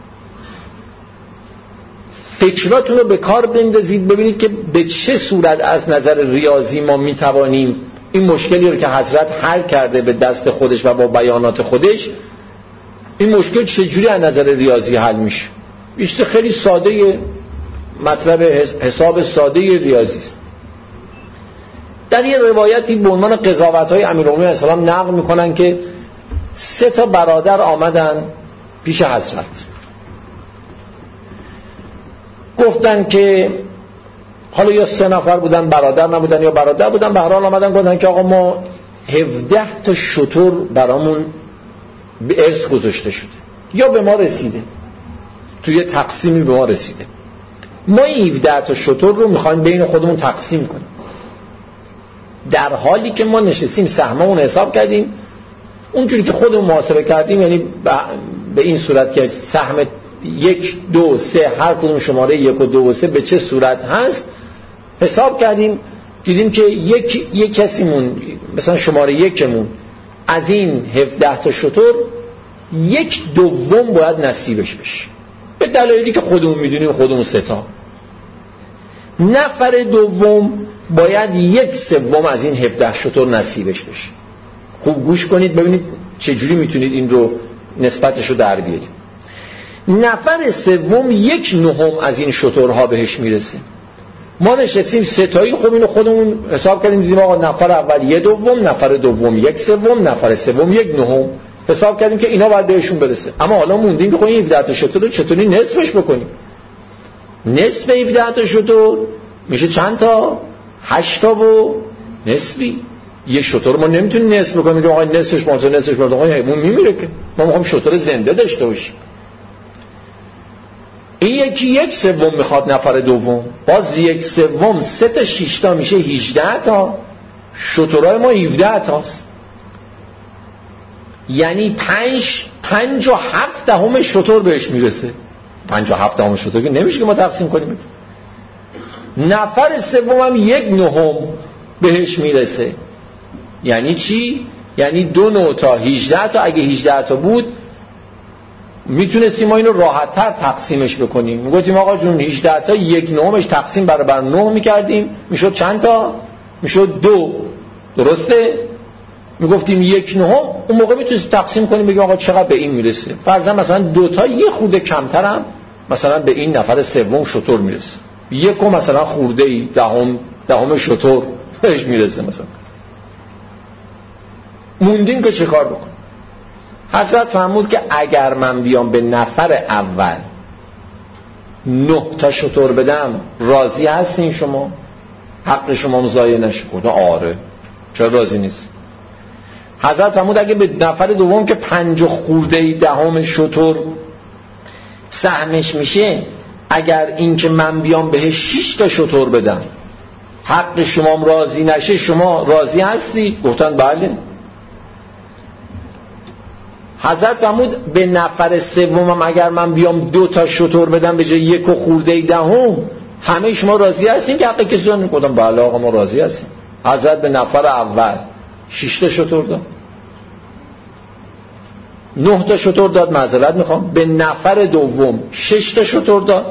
فکراتون رو به کار بندازید ببینید که به چه صورت از نظر ریاضی ما میتوانیم این مشکلی رو که حضرت حل کرده به دست خودش و با بیانات خودش، این مشکل چجوری از نظر ریاضی حل میشه. بیشتر خیلی ساده، مطلب حساب ساده ریاضی است. در یه روایتی به عنوان قضاوت‌های امیرالمؤمنین علیه السلام نقل میکنن که 3 برادر آمدن پیش حضرت، گفتن که حالا یا 3 بودن، برادر نبودن یا برادر بودن، به هر حال آمدن گفتن که آقا ما 17 شتر برامون به ارث گذاشته شده یا به ما رسیده، توی تقسیمی به ما رسیده، ما این 17 شتر رو میخوایم بین خودمون تقسیم کنیم. در حالی که ما نشستیم سهممون حساب کردیم اونجوری که خودمون محاسبه کردیم، یعنی به این صورت که سهم 1 2 3 هر کدوم شماره 1 و 2 و 3 به چه صورت هست حساب کردیم، دیدیم که یک کسیمون مثلا شماره 1مون از این 17 شتر 1/2 باید نصیبش بشه، به دلایلی که خودمون میدونیم، خودمون 3. نفر دوم باید 1/3 از این 17 شتر نصیبش بشه. خوب گوش کنید ببینید چجوری میتونید این رو نسبتش رو در بیارید. نفر سوم 1/9 از این شترها بهش میرسه. ما نشستیم ستایی، خب اینو خودمون حساب کردیم، دیدیم آقا نفر اول 1/2، نفر دوم 1/3، نفر سوم 1/9. حساب کردیم که اینا باید بهشون برسه. اما حالا موندیم که خب این 17 تا شتر رو چطوری نصفش بکنیم؟ نصف 17 تا شتر میشه چند تا؟ 8 تا و نصفی. یه شتر ما نمیتونیم نصف بکنیم که آقا نصفش ما نصفش ما آقا حیوان میمیره که. ما میخوایم شتر زنده داشته باشیم. این یکی 1/3 میخواد نفر دوم، باز 1/3 3 تا 6 تا میشه 18 تا. شترهای ما 17 تاست، یعنی 5.7 شتر بهش میرسه. 5.7 شتر که نمیشه که ما تقسیم کنیم. نفر سوم هم 1/9 بهش میرسه. یعنی چی؟ یعنی 2 تا 18 تا. اگه 18 تا بود میتونستیم ما اینو راحت تر تقسیمش بکنیم. میگفتیم آقا جون 18 تا 1/9 تقسیم بر 9 میکردیم، میشد چند تا؟ میشد 2. درسته؟ میگفتیم 1/9. اون موقع میتونستیم تقسیم کنیم بگیم آقا چقدر به این میرسه. فرضاً مثلا 2 تا یه خورده کمتر هم مثلا به این نفر سوم شتر میرسه. 1 مثلا خورده ای دهم شتر بهش میرسه مثلا. موندیم که چه کار بکنیم؟ حضرت فرمود که اگر من بیام به نفر اول 9 تا شتر بدم راضی هستین شما؟ حق شما ضایع نشه؟ آره. چرا راضی نیست؟ حضرت فرمود اگه به نفر دوم که 5 خورده دهم شتر سهمش میشه، اگر این که من بیام بهش 6 تا شتر بدم حق شما راضی نشه، شما راضی هستی؟ گفتن بله. حضرت فرمود به نفر سومم اگر من بیام 2 تا شتر بدم به جای 1 خورده دهم، همه شما راضی هستین که حق کسی رو نمی‌کنم؟ بله آقا ما راضی هستیم. حضرت به نفر اول 6 تا شتر داد، 9 تا شتر داد، معذرت میخوام، به نفر دوم 6 تا شتر داد،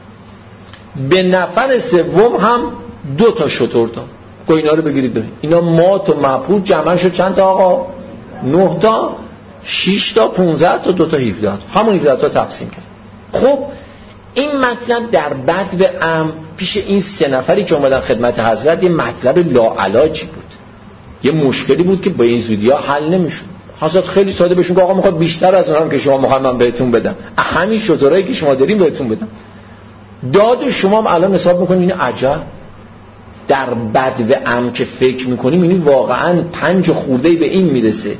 به نفر سوم هم 2 تا شتر داد. گو اینا رو بگیرید ببینید، اینا مات و مبهوت جمع شد چند تا آقا؟ 9 تا، 6 تا، 15 تا، 2 تا 17 تا. همون 17 تا تقسیم کرد. خب این مطلب در بدو عام پیش این 3 نفری که اومدن خدمت حضرت یه مطلب لاعلاجی بود، یه مشکلی بود که با این زودی ها حل نمیشد. حضرت خیلی ساده بهشون گفت آقا میخواد بیشتر از اونام که شما میخوام من بهتون بدم، همین شترایی که شما دارین بهتون بدم. داد شما هم الان حساب میکنین این عجب در بدو عام که فکر میکنیم این واقعا 5 خورده به این میرسه،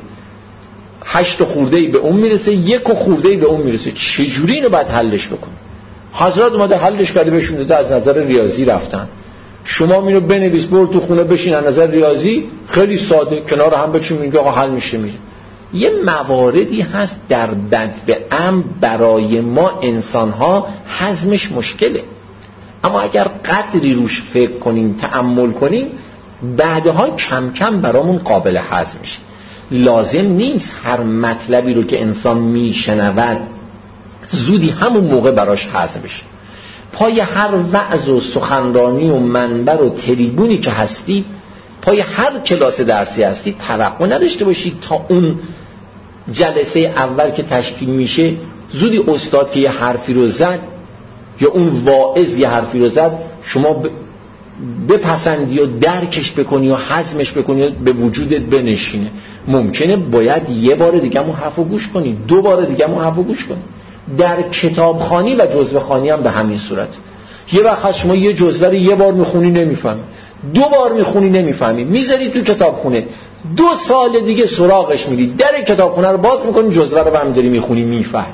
8 خورده به اون میرسه، 1 خورده به اون میرسه، چجوری اینو باید حلش بکنیم؟ حضرت اومده حلش کرده بهشون داده، از نظر ریاضی رفتن. شما اینو بنویس برو تو خونه بشین، از نظر ریاضی خیلی ساده کنار هم بچین میگه آقا حل میشه. میره یه مواردی هست در بدو عام برای ما انسان‌ها هضمش مشکله، اما اگر قدری روش فکر کنیم تأمل کنیم بعدها کم کم برامون قابل هضم میشه. لازم نیست هر مطلبی رو که انسان میشنود زودی همون موقع براش هضم بشه. پای هر وعظ و سخنرانی و منبر و تریبونی که هستی، پای هر کلاس درسی هستی، توقع نداشته باشید تا اون جلسه اول که تشکیل میشه زودی استاد که یه حرفی رو زد یا اون واعظ یه حرفی رو زد شما بپسندی و درکش بکنی و هضمش بکنی و به وجودت بنشینه. ممکنه باید یه بار دیگه اون حرفو گوش کنی، 2 بار دیگه اون حرفو گوش کنی. در کتابخوانی و جزوه خوانی هم به همین صورت. یه وقت شما یه جزوه رو یه بار میخونی نمیفهمی، 2 بار میخونی نمیفهمی، میذاری تو کتابخونه، 2 سال دیگه سراغش میری، در کتابخونه رو باز میکنی جزوه رو همینطوری میخونی میفهمی.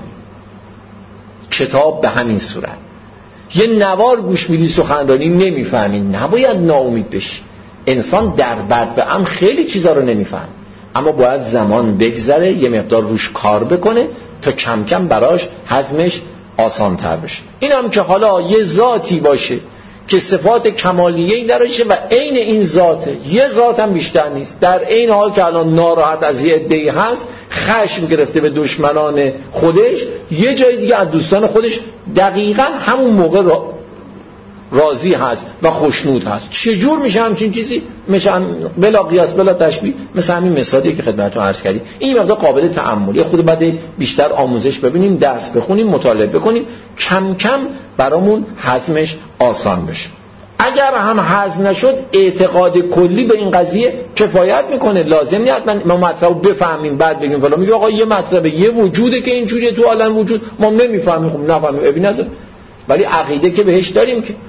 کتاب به همین صورت. یه نوار گوش میدی سخنرانی نمیفهمی، نباید ناامید بشی. انسان در بدو عام خیلی چیزا رو نمیفهم، اما باید زمان بگذره یه مقدار روش کار بکنه تا کم کم براش هضمش آسان تر بشه. این هم که حالا یه ذاتی باشه که صفات کمالیه‌ای داره و عین این ذاته، یه ذات هم بیشتر نیست، در عین حال که الان ناراحت از یه عده‌ای هست، خشم گرفته به دشمنان خودش، یه جای دیگه از دوستان خودش دقیقاً همون موقع راضی هست و خوشنود هست. چجور میشه همچین چیزی؟ میشه بلا قیاس بلا تشبیه، مثل همین مثالی که خدمتتون عرض کردیم. این مقدار قابل تأمل، خود بعد بیشتر آموزش ببینیم، درس بخونیم، مطالعه بکنیم، کم کم برامون هضمش آسان بشه. اگر هم هضم نشد، اعتقاد کلی به این قضیه کفایت میکنه. لازم نیست ما مطلب بفهمیم بعد بگیم فلان. میگه آقا یه مطلب، یه وجوده که اینجوریه تو عالم وجود، ما نمیفهمیم. خب نفهمیم ابی نداره، ولی عقیده که بهش داریم. که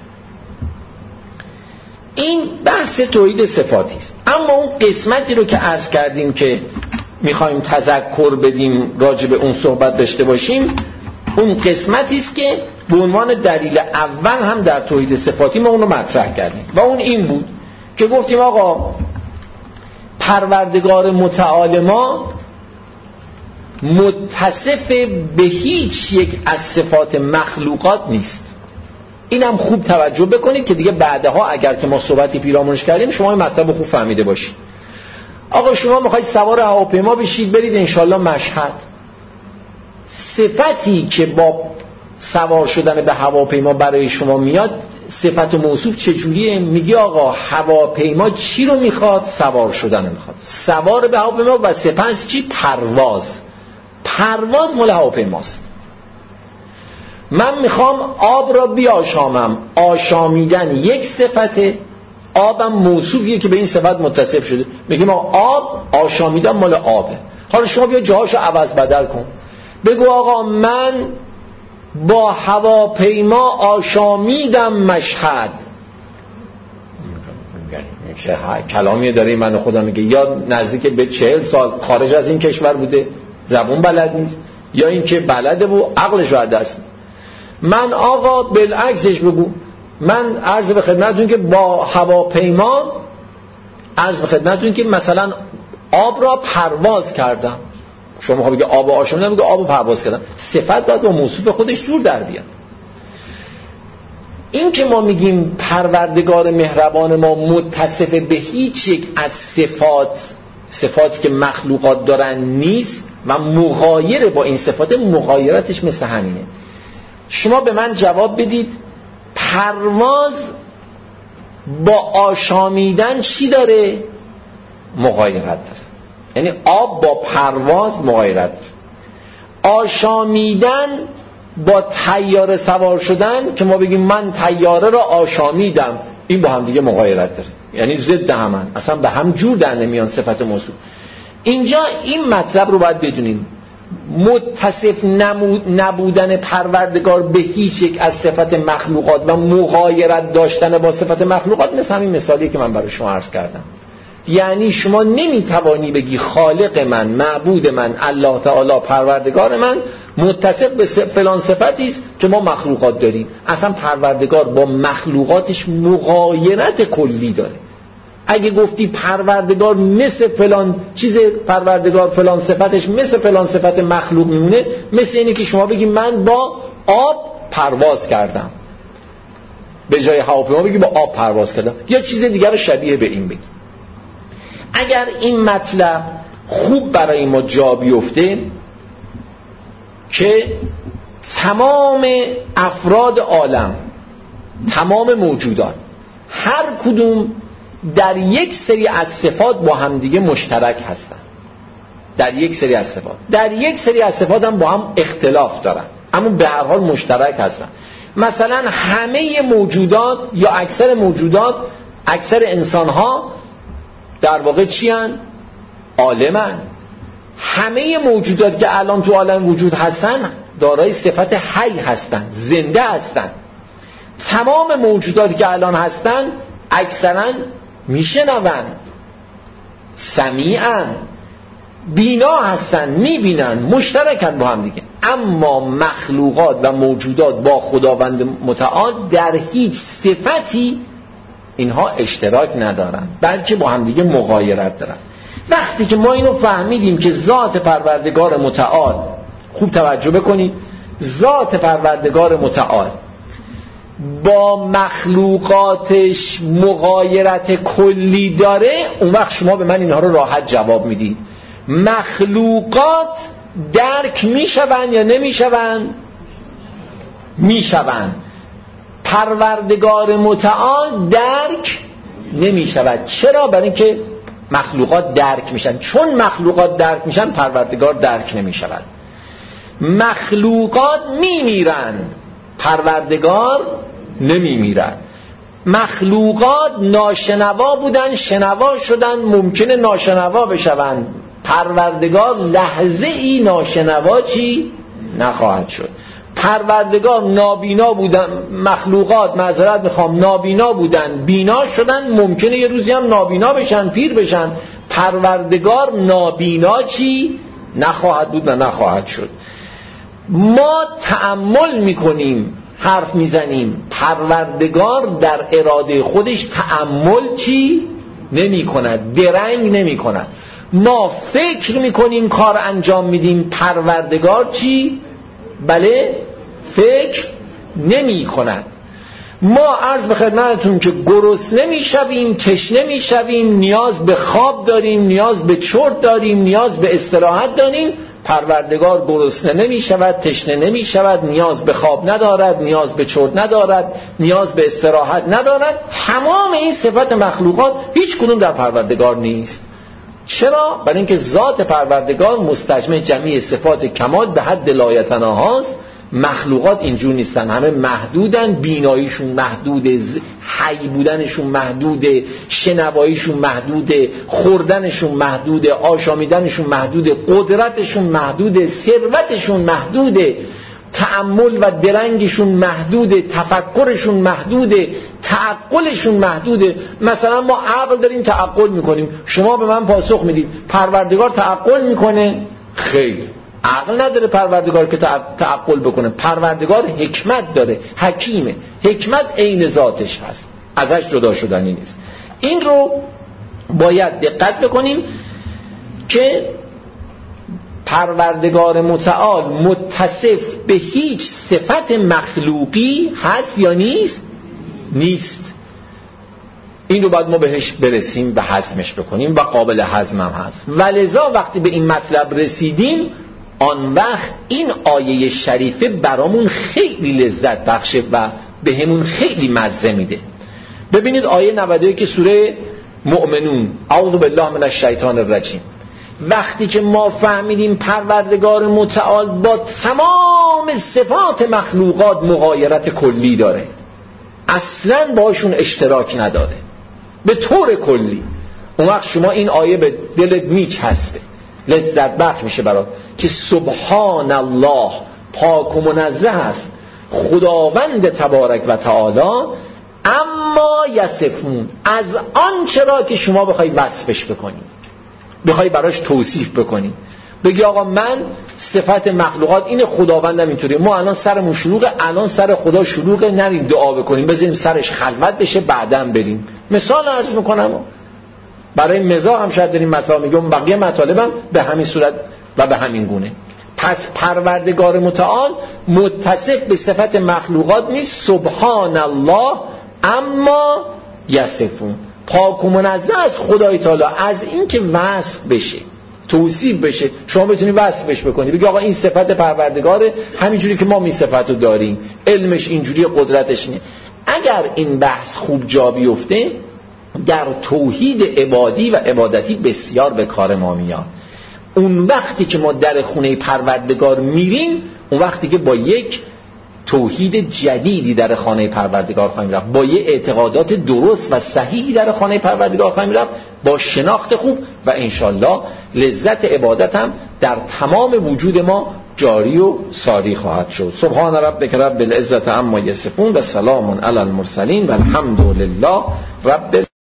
این بحث توحید صفاتی است. اما اون قسمتی رو که عرض کردیم که میخوایم تذکر بدیم، راجع به اون صحبت داشته باشیم، اون قسمتی است که به عنوان دلیل اول هم در توحید صفاتی ما اون رو مطرح کردیم و اون این بود که گفتیم آقا پروردگار متعال ما متصف به هیچ یک از صفات مخلوقات نیست. اینم خوب توجه بکنید که دیگه بعدها اگر که ما صحبتی پیرامونش کردیم شما این مطلب خوب فهمیده باشید. آقا شما میخواید سوار هواپیما بشید برید انشالله مشهد، صفتی که با سوار شدن به هواپیما برای شما میاد، صفت و موصوف چجوریه؟ میگی آقا هواپیما چی رو میخواد؟ سوار شدن میخواد، سوار به هواپیما. و سپس چی؟ پرواز. پرواز مال هواپیماست. من میخوام آب را بیاشامم، آشامیدن یک صفته، آبم موصوفیه که به این صفت متصف شده. میگیم آب، آشامیدن مال آبه. حالا شما بیا جاهاشو عوض بدل کن، بگو آقا من با هواپیما آشامیدم مشهد. چه کلامی داره من خدا میگه؟ یا نزدیک به 40 سال خارج از این کشور بوده، زبون بلد نیست، یا این که بلده و عقلش رو از دست. من آقا بالعکسش بگو، من عرض به خدمتتون که با هواپیما، عرض به خدمتتون که مثلا آب را پرواز کردم. شما بگید آب و آشامیدم، میگه آب و پرواز کردم. صفت باید با موصوف خودش جور در بیاد. این که ما میگیم پروردگار مهربان ما متصف به هیچ یک از صفاتی که مخلوقات دارن نیست و مغایر با این صفات، مغایرتش مثل همینه. شما به من جواب بدید پرواز با آشامیدن چی داره؟ مغایرت داره. یعنی آب با پرواز مغایرت داره. آشامیدن با طیاره سوار شدن که ما بگیم من طیاره را آشامیدم، این با هم دیگه مغایرت داره، یعنی ضد همن، اصلا به هم جور در نمیان صفت موصوف. اینجا این مطلب رو باید بدونیم، متصف نبودن پروردگار به هیچ یک از صفت مخلوقات و مغایرت داشتن با صفت مخلوقات مثل همین مثالی که من برای شما عرض کردم. یعنی شما نمیتوانی بگی خالق من، معبود من، الله تعالی پروردگار من متصف به فلان صفتی است که ما مخلوقات داریم. اصلا پروردگار با مخلوقاتش مغایرت کلی داره. اگه گفتی پروردگار مثل فلان چیز، پروردگار فلان صفتش مثل فلان صفت مخلوق میمونه، مثل اینه که شما بگی من با آب پرواز کردم، به جای هواپیما بگی با آب پرواز کردم، یا چیز دیگر رو شبیه به این بگی. اگر این مطلب خوب برای ما جا بیفته که تمام افراد عالم، تمام موجودات، هر کدوم در یک سری از صفات با هم دیگه مشترک هستن، در یک سری از صفات، در یک سری از صفات هم با هم اختلاف دارن، اما به هر حال مشترک هستن. مثلا همه موجودات یا اکثر موجودات، اکثر انسان ها در واقع چی هن؟ عالمن. همه موجودات که الان تو عالم وجود هستن دارای صفت حی هستن، زنده هستن. تمام موجوداتی که الان هستن اکثرا میشنون، سمیعن، بینا هستن، میبینن، مشترکن با هم دیگه. اما مخلوقات و موجودات با خداوند متعال در هیچ صفتی اینها اشتراک ندارن، بلکه با هم دیگه مغایرت دارن. وقتی که ما اینو فهمیدیم که ذات پروردگار متعال، خوب توجه بکنید، ذات پروردگار متعال با مخلوقاتش مغایرت کلی داره، اون وقت شما به من اینها رو راحت جواب میدید. مخلوقات درک میشون یا نمیشون؟ میشون. پروردگار متعال درک نمی شود. چرا؟ برای اینکه مخلوقات درک میشن. چون مخلوقات درک میشن پروردگار درک نمی شود. مخلوقات میمیرند، پروردگار نمیمیرد. مخلوقات ناشنوا بودن، شنوا شدن، ممکنه ناشنوا بشوند. پروردگار لحظه ای ناشنوا چی نخواهد شد. پروردگار نابینا بودن، مخلوقات معذرت میخوام نابینا بودن، بینا شدن، ممکنه یه روزی هم نابینا بشن، پیر بشن. پروردگار نابینا چی نخواهد بود و نخواهد شد. ما تأمل میکنیم، حرف میزنیم، پروردگار در اراده خودش تأمل چی نمی کند، درنگ نمی کند. ما فکر میکنیم، کار انجام میدیم، پروردگار چی؟ بله فکر نمی کند. ما عرض به خدمتتون که گرسنه نمیشویم، تشنه نمیشویم، نیاز به خواب داریم، نیاز به چرت داریم، نیاز به استراحت داریم. پروردگار گرسنه نمی شود، تشنه نمی شود، نیاز به خواب ندارد، نیاز به چرت ندارد، نیاز به استراحت ندارد. تمام این صفت مخلوقات هیچ کدوم در پروردگار نیست. چرا؟ برای اینکه ذات پروردگار مستجمع جمعی صفات کمال به حد لایتناهاست. مخلوقات اینجور نیستن، همه محدودن، بیناییشون محدوده، حی بودنشون محدوده، شنواییشون محدوده، خوردنشون محدوده، آشامیدنشون محدوده، قدرتشون محدوده، ثروتشون محدوده، تأمل و درنگشون محدوده، تفکرشون محدوده، تعقلشون محدوده. مثلا ما عقل داریم، تعقل میکنیم. شما به من پاسخ میدید پروردگار تعقل میکنه؟ خیر، عقل نداره پروردگار که تعقل بکنه. پروردگار حکمت داره، حکیمه. حکمت عین ذاتش هست، ازش جدا شدنی نیست. این رو باید دقت بکنیم که پروردگار متعال متصف به هیچ صفت مخلوقی هست یا نیست؟ نیست. این رو باید ما بهش برسیم و هضمش بکنیم و قابل هضم هم هست. ولذا وقتی به این مطلب رسیدیم، آن وقت این آیه شریفه برامون خیلی لذت بخشه و به همون خیلی مزه میده. ببینید آیه 91 که سوره مؤمنون، اعوذ بالله من الشیطان الرجیم. وقتی که ما فهمیدیم پروردگار متعال با تمام صفات مخلوقات مغایرت کلی داره، اصلا باشون اشتراک نداره به طور کلی، اون وقت شما این آیه به دلت میچسبه، لذت بخش میشه برات که سبحان الله، پاک و منزه است خداوند تبارک و تعالی، اما یصفون، از آن چرا که شما بخوای وصفش بکنی، بخوای براش توصیف بکنی، بگی آقا من صفت مخلوقات این، خداوندم اینطوری، ما الان سرمون شلوغه، الان سر خدا شلوغه، نریم دعا بکنیم، بذاریم سرش خلوت بشه بعداً بریم. مثال عرض میکنم برای مزاح هم شاید داریم مطالب میگم، بقیه مطالبم به همین صورت و به همین گونه. پس پروردگار متعال متصف به صفت مخلوقات نیست، سبحان الله اما یصفون، پاک و منزه از خدای تعالی از این که وصف بشه، توصیف بشه، شما بتونی وصفش بکنی، بگی آقا این صفت پروردگاره، همینجوری که ما می صفتو داریم، علمش اینجوری، قدرتش اینه. اگر این بحث خوب جا بیفته در توحید عبادی و عبادتی بسیار به کار ما میاد. اون وقتی که ما در خونه پروردگار میریم، اون وقتی که با یک توحید جدیدی در خانه پروردگار خواهیم رفت، با یه اعتقادات درست و صحیحی در خانه پروردگار خواهیم رفت، با شناخت خوب، و انشالله لذت عبادت هم در تمام وجود ما جاری و ساری خواهد شد. سبحان ربک رب العزة عما یصفون و سلام علی المرسلین و الحمد لله رب